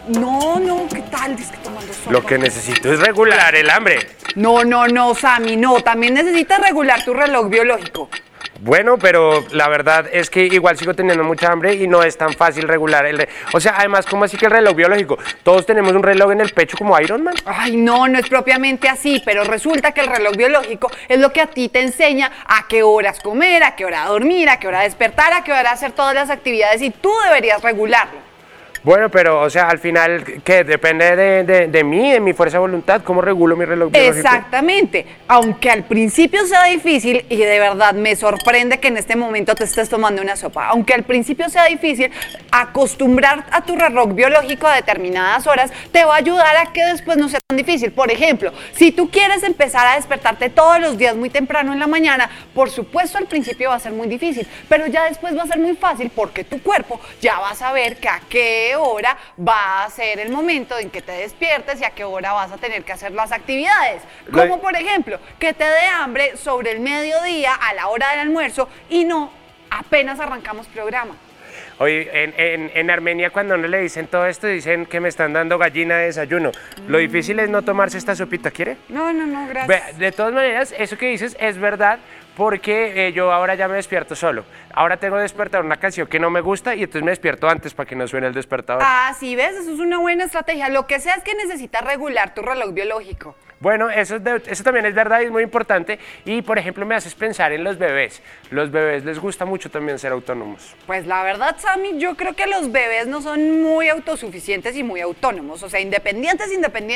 No, ¿qué tal? Dice que tomando sopa. Lo que necesito es regular el hambre. No, Sammy, no. También necesitas regular tu reloj biológico. Bueno, pero la verdad es que igual sigo teniendo mucha hambre y no es tan fácil regular O sea, además, ¿cómo así que el reloj biológico? Todos tenemos un reloj en el pecho como Iron Man. Ay, no es propiamente así, pero resulta que el reloj biológico es lo que a ti te enseña a qué horas comer, a qué hora dormir, a qué hora despertar, a qué hora hacer todas las actividades y tú deberías regularlo. Bueno, pero, o sea, al final, ¿qué? Depende de mí, de mi fuerza de voluntad, ¿cómo regulo mi reloj biológico? Exactamente, aunque al principio sea difícil, y de verdad me sorprende que en este momento te estés tomando una sopa, aunque al principio sea difícil, acostumbrar a tu reloj biológico a determinadas horas te va a ayudar a que después no sea tan difícil. Por ejemplo, si tú quieres empezar a despertarte todos los días muy temprano en la mañana, por supuesto al principio va a ser muy difícil, pero ya después va a ser muy fácil porque tu cuerpo ya va a saber que a qué hora va a ser el momento en que te despiertes y a qué hora vas a tener que hacer las actividades. Como por ejemplo, que te dé hambre sobre el mediodía a la hora del almuerzo y no apenas arrancamos programa. Oye, en Armenia cuando no le dicen todo esto, dicen que me están dando gallina de desayuno. Lo difícil es no tomarse esta sopita, ¿quiere? No, gracias. De todas maneras, eso que dices es verdad, porque yo ahora ya me despierto solo. Ahora tengo que despertar una canción que no me gusta y entonces me despierto antes para que no suene el despertador. Ah, sí, ¿ves? Eso es una buena estrategia. Lo que sea es que necesitas regular tu reloj biológico. Bueno, eso también es verdad y es muy importante. Y, por ejemplo, me haces pensar en los bebés. Los bebés les gusta mucho también ser autónomos. Pues la verdad, Sammy, yo creo que los bebés no son muy autosuficientes y muy autónomos. O sea, independientes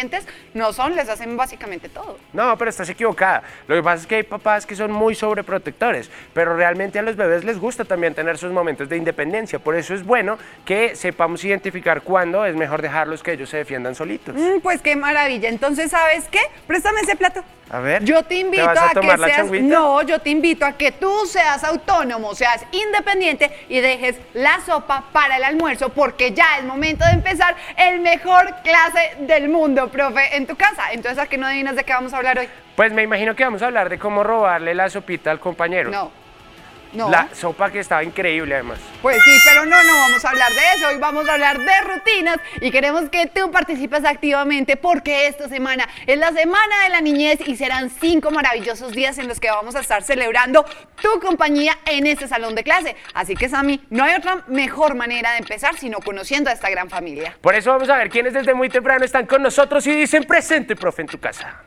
no son, les hacen básicamente todo. No, pero estás equivocada. Lo que pasa es que hay papás que son muy sobreprotectores, pero realmente a los bebés les gusta también tener sus momentos de independencia. Por eso es bueno que sepamos identificar cuándo es mejor dejarlos que ellos se defiendan solitos. Pues qué maravilla. Entonces, ¿sabes qué? Préstame ese plato. A ver, yo te invito a que seas, yo te invito a que tú seas autónomo, seas independiente y dejes la sopa para el almuerzo, porque ya es momento de empezar el mejor clase del mundo, profe, en tu casa. Entonces, ¿a qué no adivinas de qué vamos a hablar hoy? Pues me imagino que vamos a hablar de cómo robarle la sopita al compañero. No. La sopa que estaba increíble además. Pues sí, pero no vamos a hablar de eso, hoy vamos a hablar de rutinas y queremos que tú participes activamente porque esta semana es la semana de la niñez y serán 5 maravillosos días en los que vamos a estar celebrando tu compañía en este salón de clase. Así que, Sammy, no hay otra mejor manera de empezar sino conociendo a esta gran familia. Por eso vamos a ver quiénes desde muy temprano están con nosotros y dicen presente, profe, en tu casa.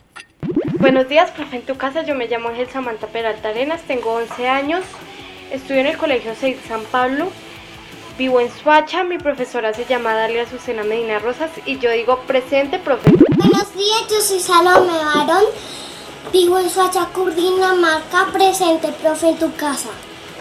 Buenos días, profe, en tu casa. Yo me llamo Ángel Samantha Peralta Arenas, tengo 11 años, estudio en el Colegio 6 San Pablo, vivo en Soacha, mi profesora se llama Dalia Azucena Medina Rosas y yo digo presente, profe. Buenos días, yo soy Salomé Barón, vivo en Soacha, Cundinamarca, presente, profe, en tu casa.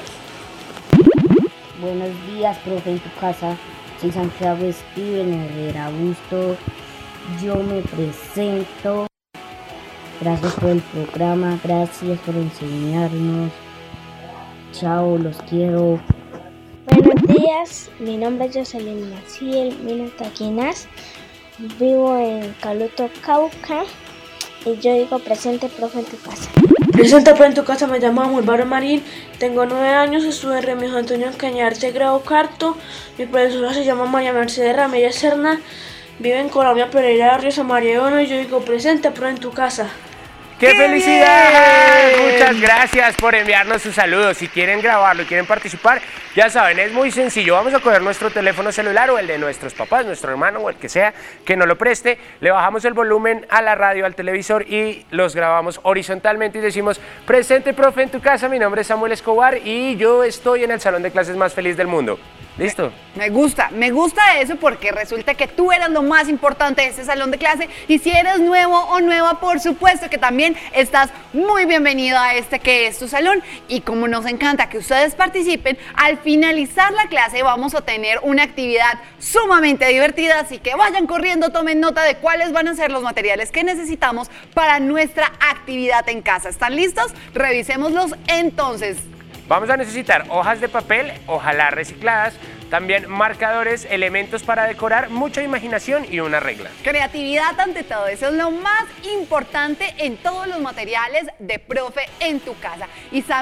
Buenos días, profe, en tu casa. Soy Santiago Steven Herrera Augusto, yo me presento. Gracias por el programa, gracias por enseñarnos. Chao, los quiero. Buenos días, mi nombre es Jocelyn Maciel Minutaquinas, vivo en Caluto, Cauca, y yo digo presente, profe, en tu casa. Presente, profe, en tu casa. Me llamo Amor Marín, tengo 9 años, estudio en Remigio Antonio Cañarte, grado cuarto. Mi profesora se llama María Mercedes Ramírez Serna, vive en Colombia, Pereira, Río San Mariano, y yo digo presente, profe, en tu casa. ¡Qué felicidad! Bien. Muchas gracias por enviarnos sus saludos. Si quieren grabarlo y quieren participar, ya saben, es muy sencillo. Vamos a coger nuestro teléfono celular o el de nuestros papás, nuestro hermano o el que sea que nos lo preste. Le bajamos el volumen a la radio, al televisor y los grabamos horizontalmente y decimos: presente, profe, en tu casa. Mi nombre es Samuel Escobar y yo estoy en el salón de clases más feliz del mundo. ¿Listo? Me gusta eso porque resulta que tú eres lo más importante de este salón de clase y si eres nuevo o nueva, por supuesto que también estás muy bienvenido a este que es tu salón. Y como nos encanta que ustedes participen, al finalizar la clase vamos a tener una actividad sumamente divertida, así que vayan corriendo, tomen nota de cuáles van a ser los materiales que necesitamos para nuestra actividad en casa. ¿Están listos? Revisémoslos entonces. Vamos a necesitar hojas de papel, ojalá recicladas, también marcadores, elementos para decorar, mucha imaginación y una regla. Creatividad ante todo, eso es lo más importante en todos los materiales de profe en tu casa. Y Sammy,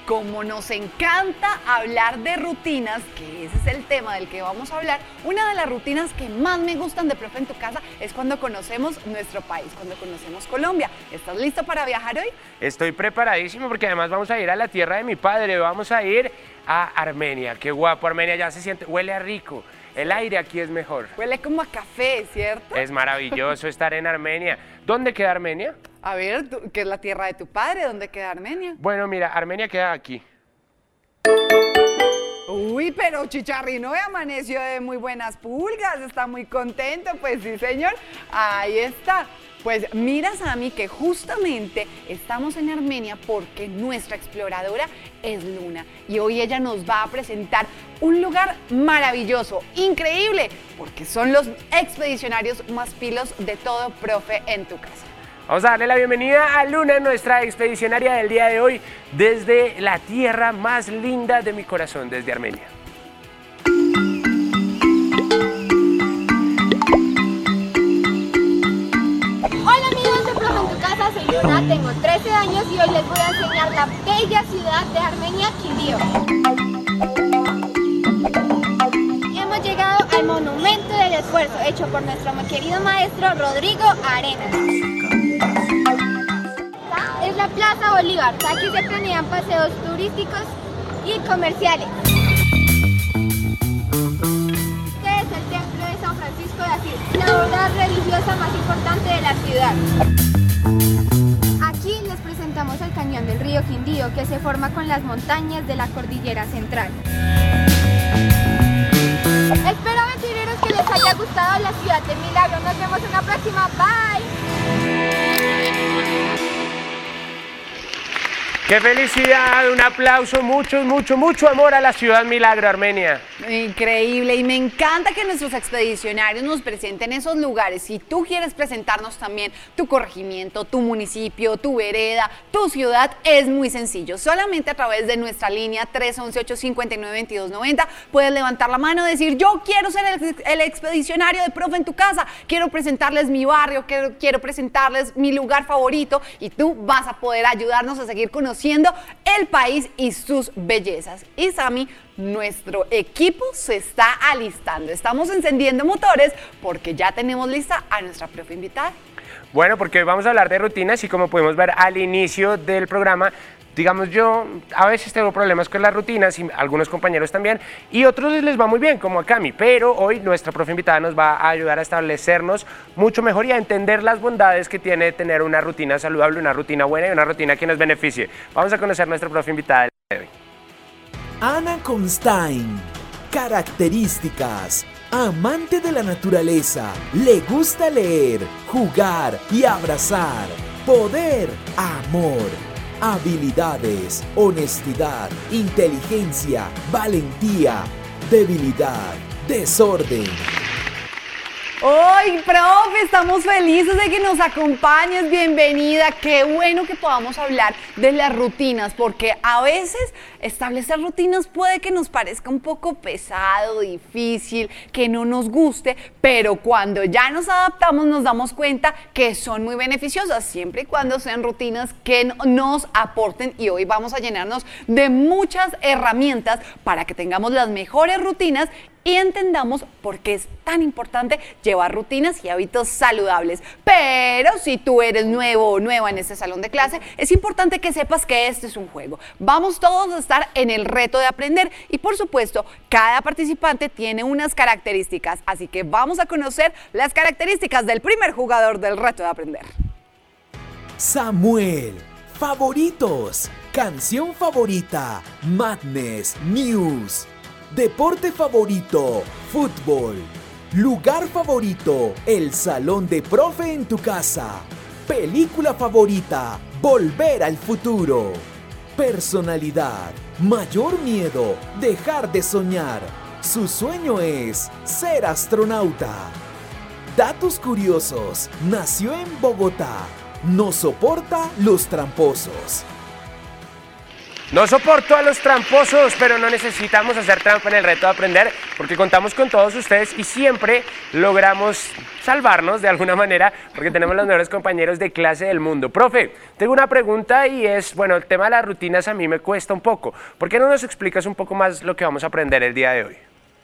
como nos encanta hablar de rutinas, que ese es el tema del que vamos a hablar, una de las rutinas que más me gustan de Profe en tu Casa es cuando conocemos nuestro país, cuando conocemos Colombia. ¿Estás listo para viajar hoy? Estoy preparadísimo porque además vamos a ir a la tierra de mi padre, vamos a ir a Armenia. Qué guapo, Armenia ya se siente, huele a rico. El aire aquí es mejor. Huele como a café, ¿cierto? Es maravilloso estar en Armenia. ¿Dónde queda Armenia? A ver, ¿qué es la tierra de tu padre? ¿Dónde queda Armenia? Bueno, mira, Armenia queda aquí. Uy, pero Chicharrino amaneció de muy buenas pulgas, está muy contento, pues sí, señor. Ahí está. Pues mira, Sammy, que justamente estamos en Armenia porque nuestra exploradora es Luna y hoy ella nos va a presentar un lugar maravilloso, increíble, porque son los expedicionarios más pilos de todo Profe en tu Casa. Vamos a darle la bienvenida a Luna, nuestra expedicionaria del día de hoy, desde la tierra más linda de mi corazón, desde Armenia. Hola amigos de Profe en tu Casa, soy Luna, tengo 13 años y hoy les voy a enseñar la bella ciudad de Armenia, Quindío. Y hemos llegado al Monumento del Esfuerzo, hecho por nuestro muy querido maestro Rodrigo Arenas. Esta es la Plaza Bolívar, aquí se planean paseos turísticos y comerciales. San Francisco de Asís, la obra religiosa más importante de la ciudad. Aquí les presentamos el cañón del río Quindío, que se forma con las montañas de la cordillera central. Espero, aventureros, que les haya gustado la ciudad del milagro. Nos vemos en la próxima. Bye. ¡Qué felicidad! Un aplauso, mucho amor a la ciudad milagro, Armenia. Increíble, y me encanta que nuestros expedicionarios nos presenten esos lugares. Si tú quieres presentarnos también tu corregimiento, tu municipio, tu vereda, tu ciudad, es muy sencillo. Solamente a través de nuestra línea 311-859-2290 puedes levantar la mano y decir: yo quiero ser el expedicionario de Profe en tu Casa, quiero presentarles mi barrio, quiero presentarles mi lugar favorito, y tú vas a poder ayudarnos a seguir conociendo el país y sus bellezas. Y Sammy, nuestro equipo se está alistando. Estamos encendiendo motores porque ya tenemos lista a nuestra profe invitada. Bueno, porque hoy vamos a hablar de rutinas y como pudimos ver al inicio del programa, digamos, yo a veces tengo problemas con las rutinas y algunos compañeros también, y otros les va muy bien, como a Cami, pero hoy nuestra profe invitada nos va a ayudar a establecernos mucho mejor y a entender las bondades que tiene tener una rutina saludable, una rutina buena y una rutina que nos beneficie. Vamos a conocer a nuestra profe invitada de hoy. Ana Constein. Características: amante de la naturaleza, le gusta leer, jugar y abrazar. Poder, amor. Habilidades: honestidad, inteligencia, valentía. Debilidad: desorden. ¡Hoy, profe! Estamos felices de que nos acompañes. Bienvenida. Qué bueno que podamos hablar de las rutinas, porque a veces establecer rutinas puede que nos parezca un poco pesado, difícil, que no nos guste, pero cuando ya nos adaptamos nos damos cuenta que son muy beneficiosas, siempre y cuando sean rutinas que nos aporten, y hoy vamos a llenarnos de muchas herramientas para que tengamos las mejores rutinas y entendamos por qué es tan importante llevar rutinas y hábitos saludables. Pero si tú eres nuevo o nueva en este salón de clase, es importante que sepas que este es un juego. Vamos todos a estar en el reto de aprender y, por supuesto, cada participante tiene unas características, así que vamos a conocer las características del primer jugador del reto de aprender. Samuel. Favoritos: canción favorita, Madness, News. Deporte favorito, fútbol. Lugar favorito, el salón de Profe en tu Casa. Película favorita, Volver al Futuro. Personalidad: mayor miedo, dejar de soñar. Su sueño es ser astronauta. Datos curiosos: nació en Bogotá. No soporta los tramposos. No soporto a los tramposos, pero no necesitamos hacer trampa en el reto de aprender porque contamos con todos ustedes y siempre logramos salvarnos de alguna manera porque tenemos los mejores compañeros de clase del mundo. Profe, tengo una pregunta y es, bueno, el tema de las rutinas a mí me cuesta un poco. ¿Por qué no nos explicas un poco más lo que vamos a aprender el día de hoy?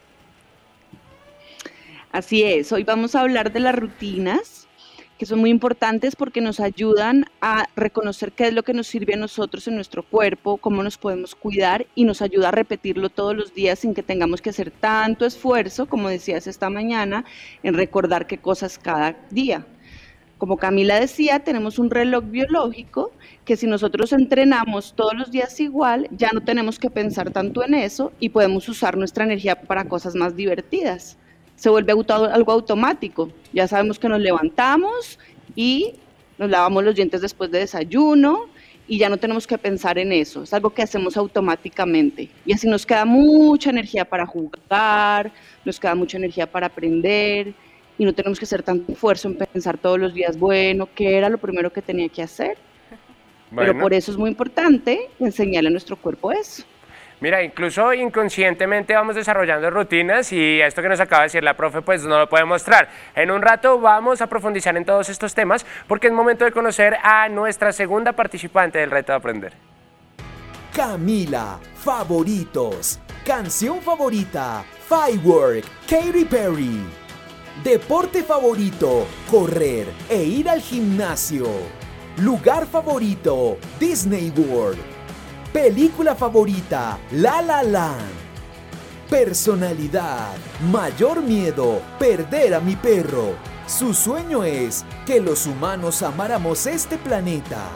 Así es, hoy vamos a hablar de las rutinas, que son muy importantes porque nos ayudan a reconocer qué es lo que nos sirve a nosotros en nuestro cuerpo, cómo nos podemos cuidar y nos ayuda a repetirlo todos los días sin que tengamos que hacer tanto esfuerzo, como decías esta mañana, en recordar qué cosas cada día. Como Camila decía, tenemos un reloj biológico que si nosotros entrenamos todos los días igual, ya no tenemos que pensar tanto en eso y podemos usar nuestra energía para cosas más divertidas. Se vuelve algo automático. Ya sabemos que nos levantamos y nos lavamos los dientes después de desayuno y ya no tenemos que pensar en eso. Es algo que hacemos automáticamente. Y así nos queda mucha energía para jugar, nos queda mucha energía para aprender y no tenemos que hacer tanto esfuerzo en pensar todos los días, bueno, ¿qué era lo primero que tenía que hacer? Bueno. Pero por eso es muy importante enseñarle a nuestro cuerpo eso. Mira, incluso inconscientemente vamos desarrollando rutinas y esto que nos acaba de decir la profe pues no lo puede mostrar. En un rato vamos a profundizar en todos estos temas porque es momento de conocer a nuestra segunda participante del reto de aprender. Camila, favoritos, canción favorita, Firework, Katy Perry. Deporte favorito, correr e ir al gimnasio. Lugar favorito, Disney World. Película favorita, La La Land. Personalidad, mayor miedo, perder a mi perro. Su sueño es que los humanos amáramos este planeta.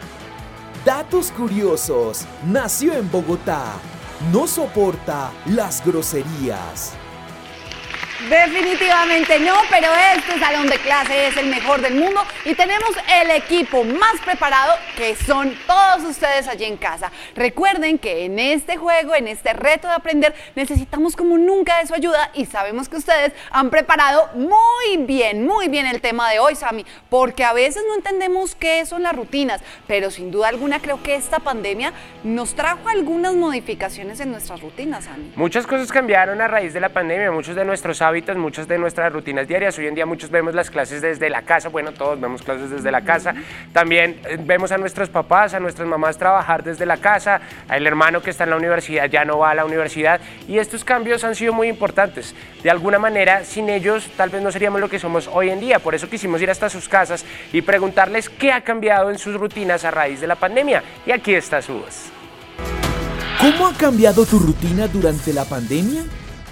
Datos curiosos, nació en Bogotá. No soporta las groserías. Definitivamente no, pero este salón de clase es el mejor del mundo y tenemos el equipo más preparado que son todos ustedes allí en casa. Recuerden que en este juego, en este reto de aprender, necesitamos como nunca de su ayuda y sabemos que ustedes han preparado muy bien el tema de hoy, Sammy, porque a veces no entendemos qué son las rutinas, pero sin duda alguna creo que esta pandemia nos trajo algunas modificaciones en nuestras rutinas, Sammy. Muchas cosas cambiaron a raíz de la pandemia, muchos de nuestros hábitos, muchas de nuestras rutinas diarias. Hoy en día muchos vemos las clases desde la casa, bueno, todos vemos clases desde la casa. También vemos a nuestros papás, a nuestras mamás trabajar desde la casa, el hermano que está en la universidad ya no va a la universidad y estos cambios han sido muy importantes. De alguna manera, sin ellos tal vez no seríamos lo que somos hoy en día. Por eso quisimos ir hasta sus casas y preguntarles qué ha cambiado en sus rutinas a raíz de la pandemia. Y aquí está su voz. ¿Cómo ha cambiado tu rutina durante la pandemia?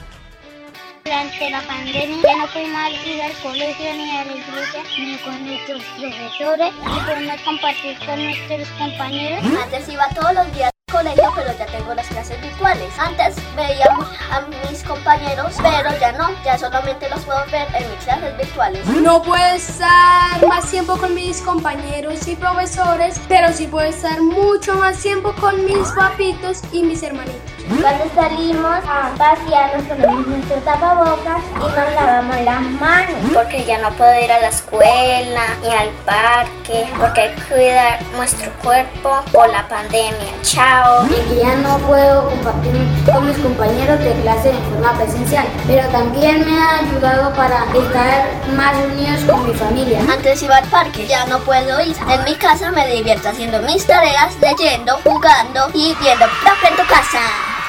Durante la pandemia ya no pudimos ir al colegio ni a la iglesia ni con nuestros profesores ni podemos compartir con nuestros compañeros. Antes iba todos los días al colegio, pero ya tengo las clases virtuales. Antes veíamos a mis compañeros, pero ya no, ya solamente los puedo ver en mis clases virtuales. No puedo estar más tiempo con mis compañeros y profesores, pero sí puedo estar mucho más tiempo con mis papitos y mis hermanitos. Cuando salimos a pasear nos ponemos nuestro tapabocas y nos lavamos las manos. Porque ya no puedo ir a la escuela ni al parque, porque hay que cuidar nuestro cuerpo por la pandemia. Chao. Y que ya no puedo compartir con mis compañeros de clase de forma presencial, pero también me ha ayudado para estar más unidos con mi familia. Antes iba al parque, ya no puedo ir. En mi casa me divierto haciendo mis tareas, leyendo, jugando y viendo Profe en tu casa.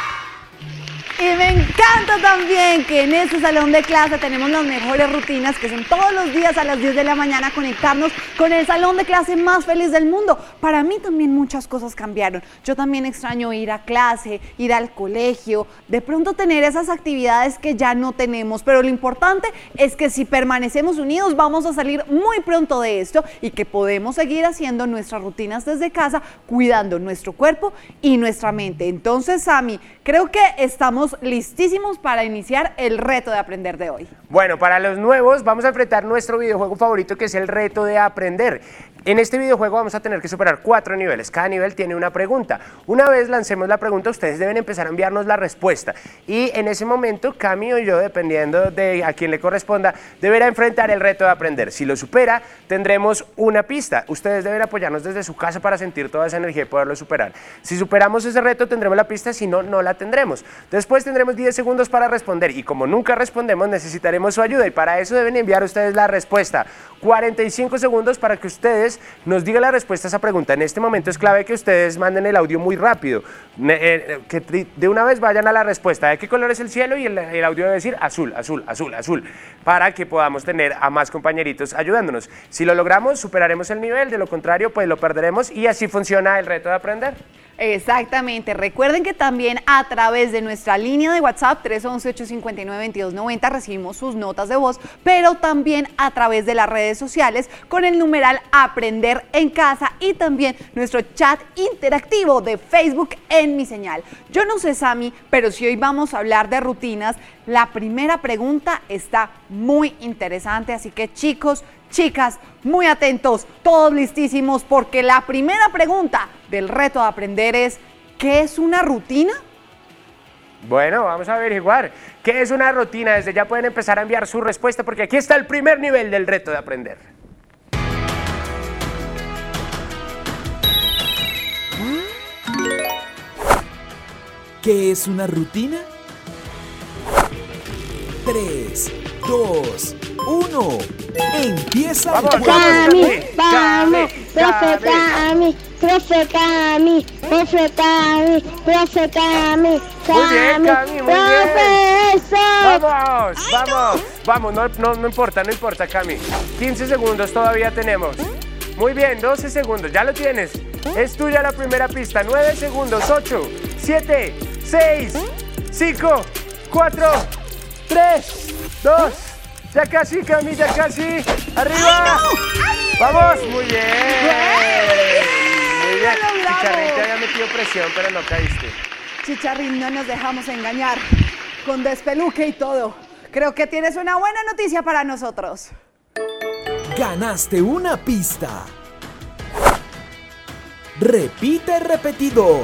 Y me encanta también que en este salón de clase tenemos las mejores rutinas, que son todos los días a las 10 de la mañana conectarnos con el salón de clase más feliz del mundo. Para mí también muchas cosas cambiaron. Yo también extraño ir a clase, ir al colegio, de pronto tener esas actividades que ya no tenemos. Pero lo importante es que si permanecemos unidos vamos a salir muy pronto de esto y que podemos seguir haciendo nuestras rutinas desde casa, cuidando nuestro cuerpo y nuestra mente. Entonces, Sammy, creo que estamos listísimos para iniciar el reto de aprender de hoy. Bueno, para los nuevos vamos a enfrentar nuestro videojuego favorito que es el reto de aprender. En este videojuego vamos a tener que superar 4 niveles. Cada nivel tiene una pregunta. Una vez lancemos la pregunta, ustedes deben empezar a enviarnos la respuesta. Y en ese momento, Cami o yo, dependiendo de a quién le corresponda, deberá enfrentar el reto de aprender. Si lo supera, tendremos una pista. Ustedes deben apoyarnos desde su casa para sentir toda esa energía y poderlo superar. Si superamos ese reto, tendremos la pista, si no, no la tendremos. Después tendremos 10 segundos para responder y como nunca respondemos, necesitaremos su ayuda y para eso deben enviar ustedes la respuesta. 45 segundos para que ustedes nos digan la respuesta a esa pregunta. En este momento es clave que ustedes manden el audio muy rápido, que de una vez vayan a la respuesta. ¿De qué color es el cielo? Y el audio debe decir azul, azul, azul, azul, para que podamos tener a más compañeritos ayudándonos. Si lo logramos, superaremos el nivel, de lo contrario, pues lo perderemos y así funciona el reto de aprender. Exactamente. Recuerden que también a través de nuestra línea de WhatsApp 311-859-2290 recibimos sus notas de voz, pero también a través de las redes sociales con el numeral Aprender en Casa y también nuestro chat interactivo de Facebook en Mi Señal. Yo no sé, Sammy, pero si hoy vamos a hablar de rutinas, la primera pregunta está muy interesante, así que chicos, chicas, muy atentos, todos listísimos, porque la primera pregunta del reto de aprender es, ¿qué es una rutina? Bueno, vamos a averiguar qué es una rutina. Desde ya pueden empezar a enviar su respuesta porque aquí está el primer nivel del reto de aprender. ¿Qué es una rutina? 3, 2, 1. Empieza el juego. Vamos, profe Cami, profe Cami, profe Cami, profe Cami. Muy bien, Cami, muy bien. Profesor. Vamos, no importa, Cami. 15 segundos todavía tenemos. Muy bien, 12 segundos, ya lo tienes. Es tuya la primera pista. 9 segundos, 8, 7, 6, 5, 4, 3, 2. Ya casi, Cami, ya casi. ¡Arriba! ¡Vamos! Muy bien. Muy bien. Chicharrín te había metido presión, pero no caíste. Chicharrín, no nos dejamos engañar. Con despeluque y todo. Creo que tienes una buena noticia para nosotros. Ganaste una pista. Repite el repetidor.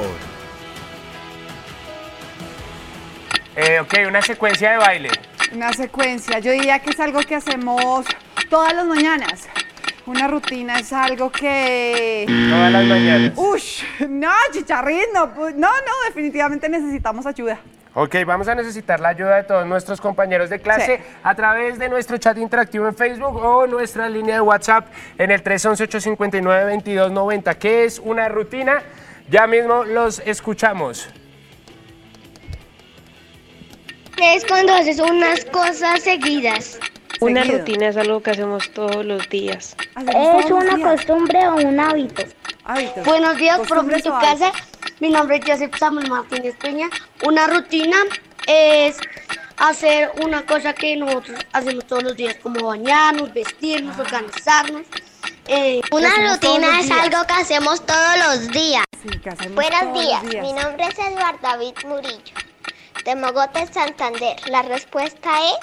Ok, una secuencia de baile. Una secuencia, yo diría que es algo que hacemos todas las mañanas. Una rutina es algo que... Todas las mañanas. Ush, no, Chicharrín, no, definitivamente necesitamos ayuda. Ok, vamos a necesitar la ayuda de todos nuestros compañeros de clase a través de nuestro chat interactivo en Facebook o nuestra línea de WhatsApp en el 311-859-2290. ¿Qué es una rutina? Ya mismo los escuchamos. Es cuando haces unas cosas seguidas. Una rutina es algo que hacemos todos los días. ¿Es una costumbre o un hábito? Buenos días, profe, en tu casa. Mi nombre es Joseph Samuel Martínez Peña. Una rutina es hacer una cosa que nosotros hacemos todos los días, como bañarnos, vestirnos, organizarnos. Una rutina es algo que hacemos todos los días. Sí, que hacemos Buenos todos días, los días. mi nombre es Eduardo David Murillo, de Mogotes, Santander. La respuesta es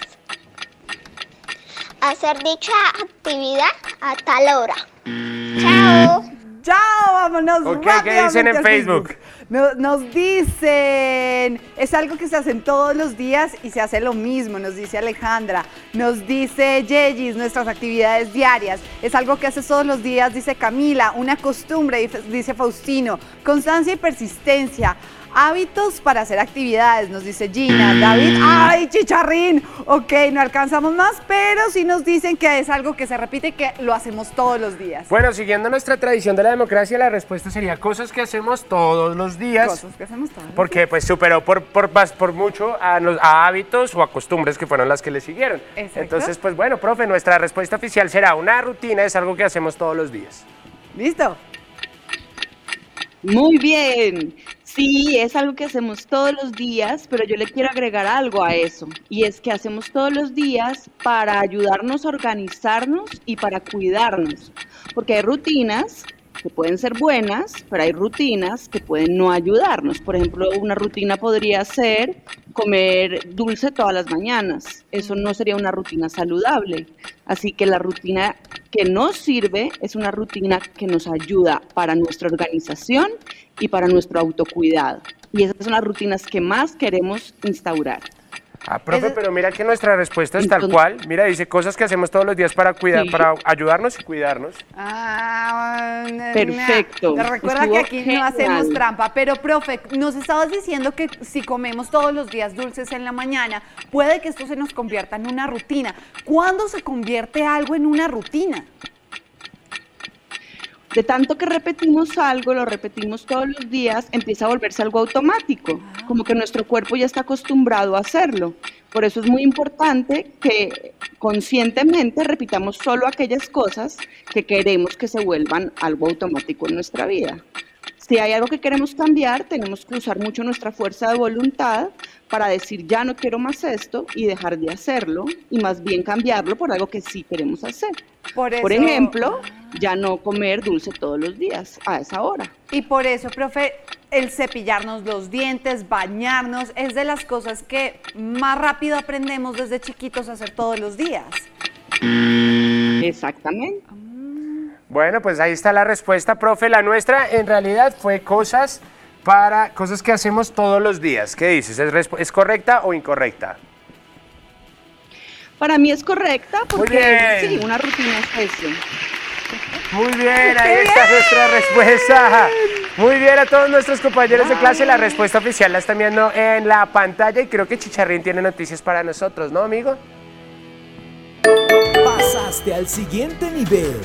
hacer dicha actividad a tal hora. Chao. Chao, vámonos. Ok, ¿qué dicen en Facebook? Nos dicen, es algo que se hacen todos los días y se hace lo mismo, nos dice Alejandra. Nos dice Yeyis, nuestras actividades diarias. Es algo que haces todos los días, dice Camila. Una costumbre, dice Faustino. Constancia y persistencia. Hábitos para hacer actividades, nos dice Gina. David, ¡ay, Chicharrín! Ok, no alcanzamos más, pero sí nos dicen que es algo que se repite y que lo hacemos todos los días. Bueno, siguiendo nuestra tradición de la democracia, la respuesta sería cosas que hacemos todos los días. Cosas que hacemos todos los días. Porque pues superó por mucho a hábitos o a costumbres que fueron las que le siguieron. Exacto. Entonces, pues bueno, profe, nuestra respuesta oficial será una rutina, es algo que hacemos todos los días. ¿Listo? Muy bien. Sí, es algo que hacemos todos los días, pero yo le quiero agregar algo a eso, y es que hacemos todos los días para ayudarnos a organizarnos y para cuidarnos, porque hay rutinas que pueden ser buenas, pero hay rutinas que pueden no ayudarnos. Por ejemplo, una rutina podría ser comer dulce todas las mañanas. Eso no sería una rutina saludable. Así que la rutina que nos sirve es una rutina que nos ayuda para nuestra organización y para nuestro autocuidado. Y esas son las rutinas que más queremos instaurar. Profe, pero mira que nuestra respuesta es tal cual. Mira, dice cosas que hacemos todos los días para cuidar, para ayudarnos y cuidarnos. Perfecto. Recuerda que aquí no hacemos trampa, pero profe, nos estabas diciendo que si comemos todos los días dulces en la mañana, puede que esto se nos convierta en una rutina. ¿Cuándo se convierte algo en una rutina? De tanto que repetimos algo, lo repetimos todos los días, empieza a volverse algo automático, como que nuestro cuerpo ya está acostumbrado a hacerlo. Por eso es muy importante que conscientemente repitamos solo aquellas cosas que queremos que se vuelvan algo automático en nuestra vida. Si hay algo que queremos cambiar, tenemos que usar mucho nuestra fuerza de voluntad para decir ya no quiero más esto y dejar de hacerlo y más bien cambiarlo por algo que sí queremos hacer. Por ejemplo, ya no comer dulce todos los días a esa hora. Y por eso, profe, el cepillarnos los dientes, bañarnos, es de las cosas que más rápido aprendemos desde chiquitos a hacer todos los días. Exactamente. Bueno, pues ahí está la respuesta, profe. La nuestra en realidad fue cosas que hacemos todos los días. ¿Qué dices? ¿Es correcta o incorrecta? Para mí es correcta porque sí, una rutina es eso. Muy bien, ahí está nuestra respuesta. Muy bien, a todos nuestros compañeros de clase, la respuesta oficial la están viendo en la pantalla y creo que Chicharrín tiene noticias para nosotros, ¿no, amigo? Pasaste al siguiente nivel.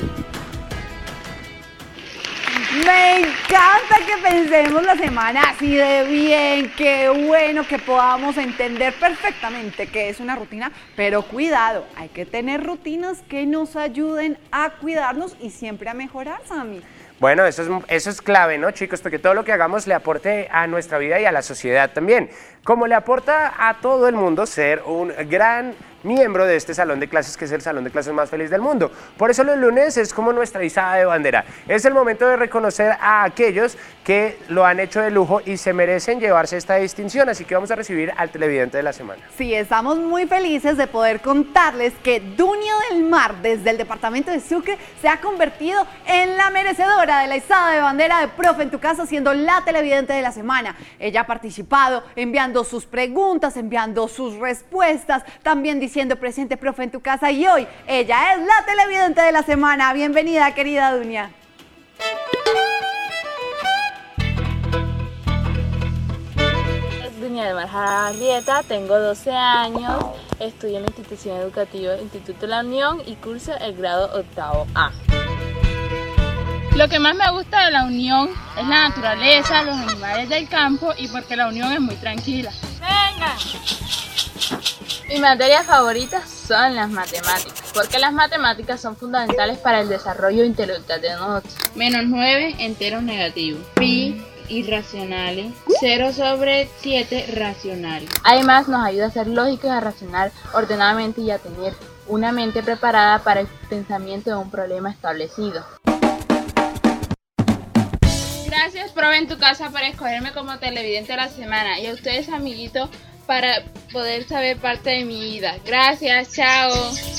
Me encanta que pensemos la semana así de bien, qué bueno que podamos entender perfectamente qué es una rutina, pero cuidado, hay que tener rutinas que nos ayuden a cuidarnos y siempre a mejorar, Sammy. Bueno, eso es clave, ¿no, chicos? Porque todo lo que hagamos le aporte a nuestra vida y a la sociedad también. Como le aporta a todo el mundo ser un gran miembro de este salón de clases, que es el salón de clases más feliz del mundo. Por eso los lunes es como nuestra izada de bandera. Es el momento de reconocer a aquellos que lo han hecho de lujo y se merecen llevarse esta distinción. Así que vamos a recibir al televidente de la semana. Sí, estamos muy felices de poder contarles que Dunia del Mar, desde el departamento de Sucre, se ha convertido en la merecedora de la izada de bandera de Profe en tu Casa, siendo la televidente de la semana. Ella ha participado enviando sus preguntas, enviando sus respuestas, también diciendo presente, Profe en tu Casa, y hoy ella es la televidente de la semana. Bienvenida, querida Dunia. Dunia del Mar Arrieta, tengo 12 años, estudio en la institución educativa Instituto La Unión y curso el grado 8º A. Lo que más me gusta de La Unión es la naturaleza, los animales del campo y porque La Unión es muy tranquila. ¡Venga! Mis materias favoritas son las matemáticas, porque las matemáticas son fundamentales para el desarrollo intelectual de nosotros. -9 enteros negativos, pi irracionales, 0/7 racionales. Además nos ayuda a ser lógicos y a razonar ordenadamente y a tener una mente preparada para el pensamiento de un problema establecido. Gracias, Profe en tu Casa, por escogerme como televidente de la semana, y a ustedes, amiguitos, para poder saber parte de mi vida. Gracias, chao.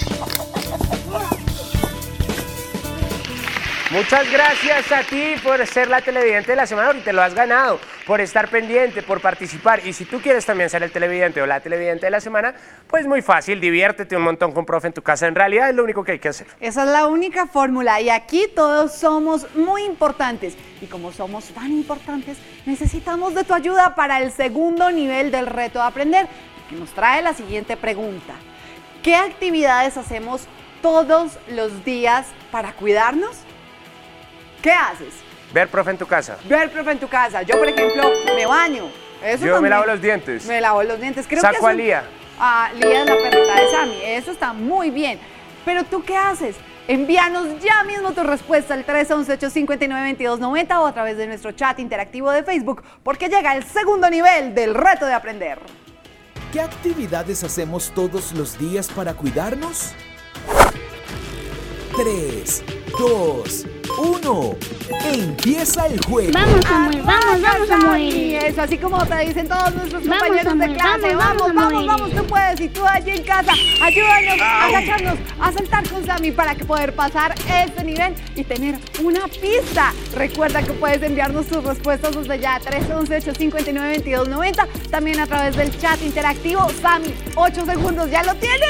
Muchas gracias a ti por ser la televidente de la semana, y te lo has ganado, por estar pendiente, por participar. Y si tú quieres también ser el televidente o la televidente de la semana, pues muy fácil, diviértete un montón con Profe en tu Casa. En realidad es lo único que hay que hacer. Esa es la única fórmula, y aquí todos somos muy importantes. Y como somos tan importantes, necesitamos de tu ayuda para el segundo nivel del reto de aprender, que nos trae la siguiente pregunta. ¿Qué actividades hacemos todos los días para cuidarnos? ¿Qué haces? Ver Profe en tu Casa. Ver Profe en tu Casa. Yo, por ejemplo, me baño. Eso Yo también. me lavo los dientes. Me lavo los dientes. Creo Saco que a Lía. Lía es la perrita de Sammy. Eso está muy bien. Pero ¿tú qué haces? Envíanos ya mismo tu respuesta al 311-859-2290 o a través de nuestro chat interactivo de Facebook, porque llega el segundo nivel del reto de aprender. ¿Qué actividades hacemos todos los días para cuidarnos? 3, 2, 1. Empieza el juego. Vamos, Samuel, vamos, Samuel. Eso, así como te dicen todos nuestros Vamos, compañeros Samuel, de clase. vamos, Samuel. Vamos, tú puedes. Y tú allí en casa, ayúdanos a agacharnos, a saltar con Sammy para que poder pasar este nivel y tener una pista. Recuerda que puedes enviarnos tus respuestas desde ya 311-859-2290. También a través del chat interactivo. Sammy, 8 segundos. Ya lo tienes.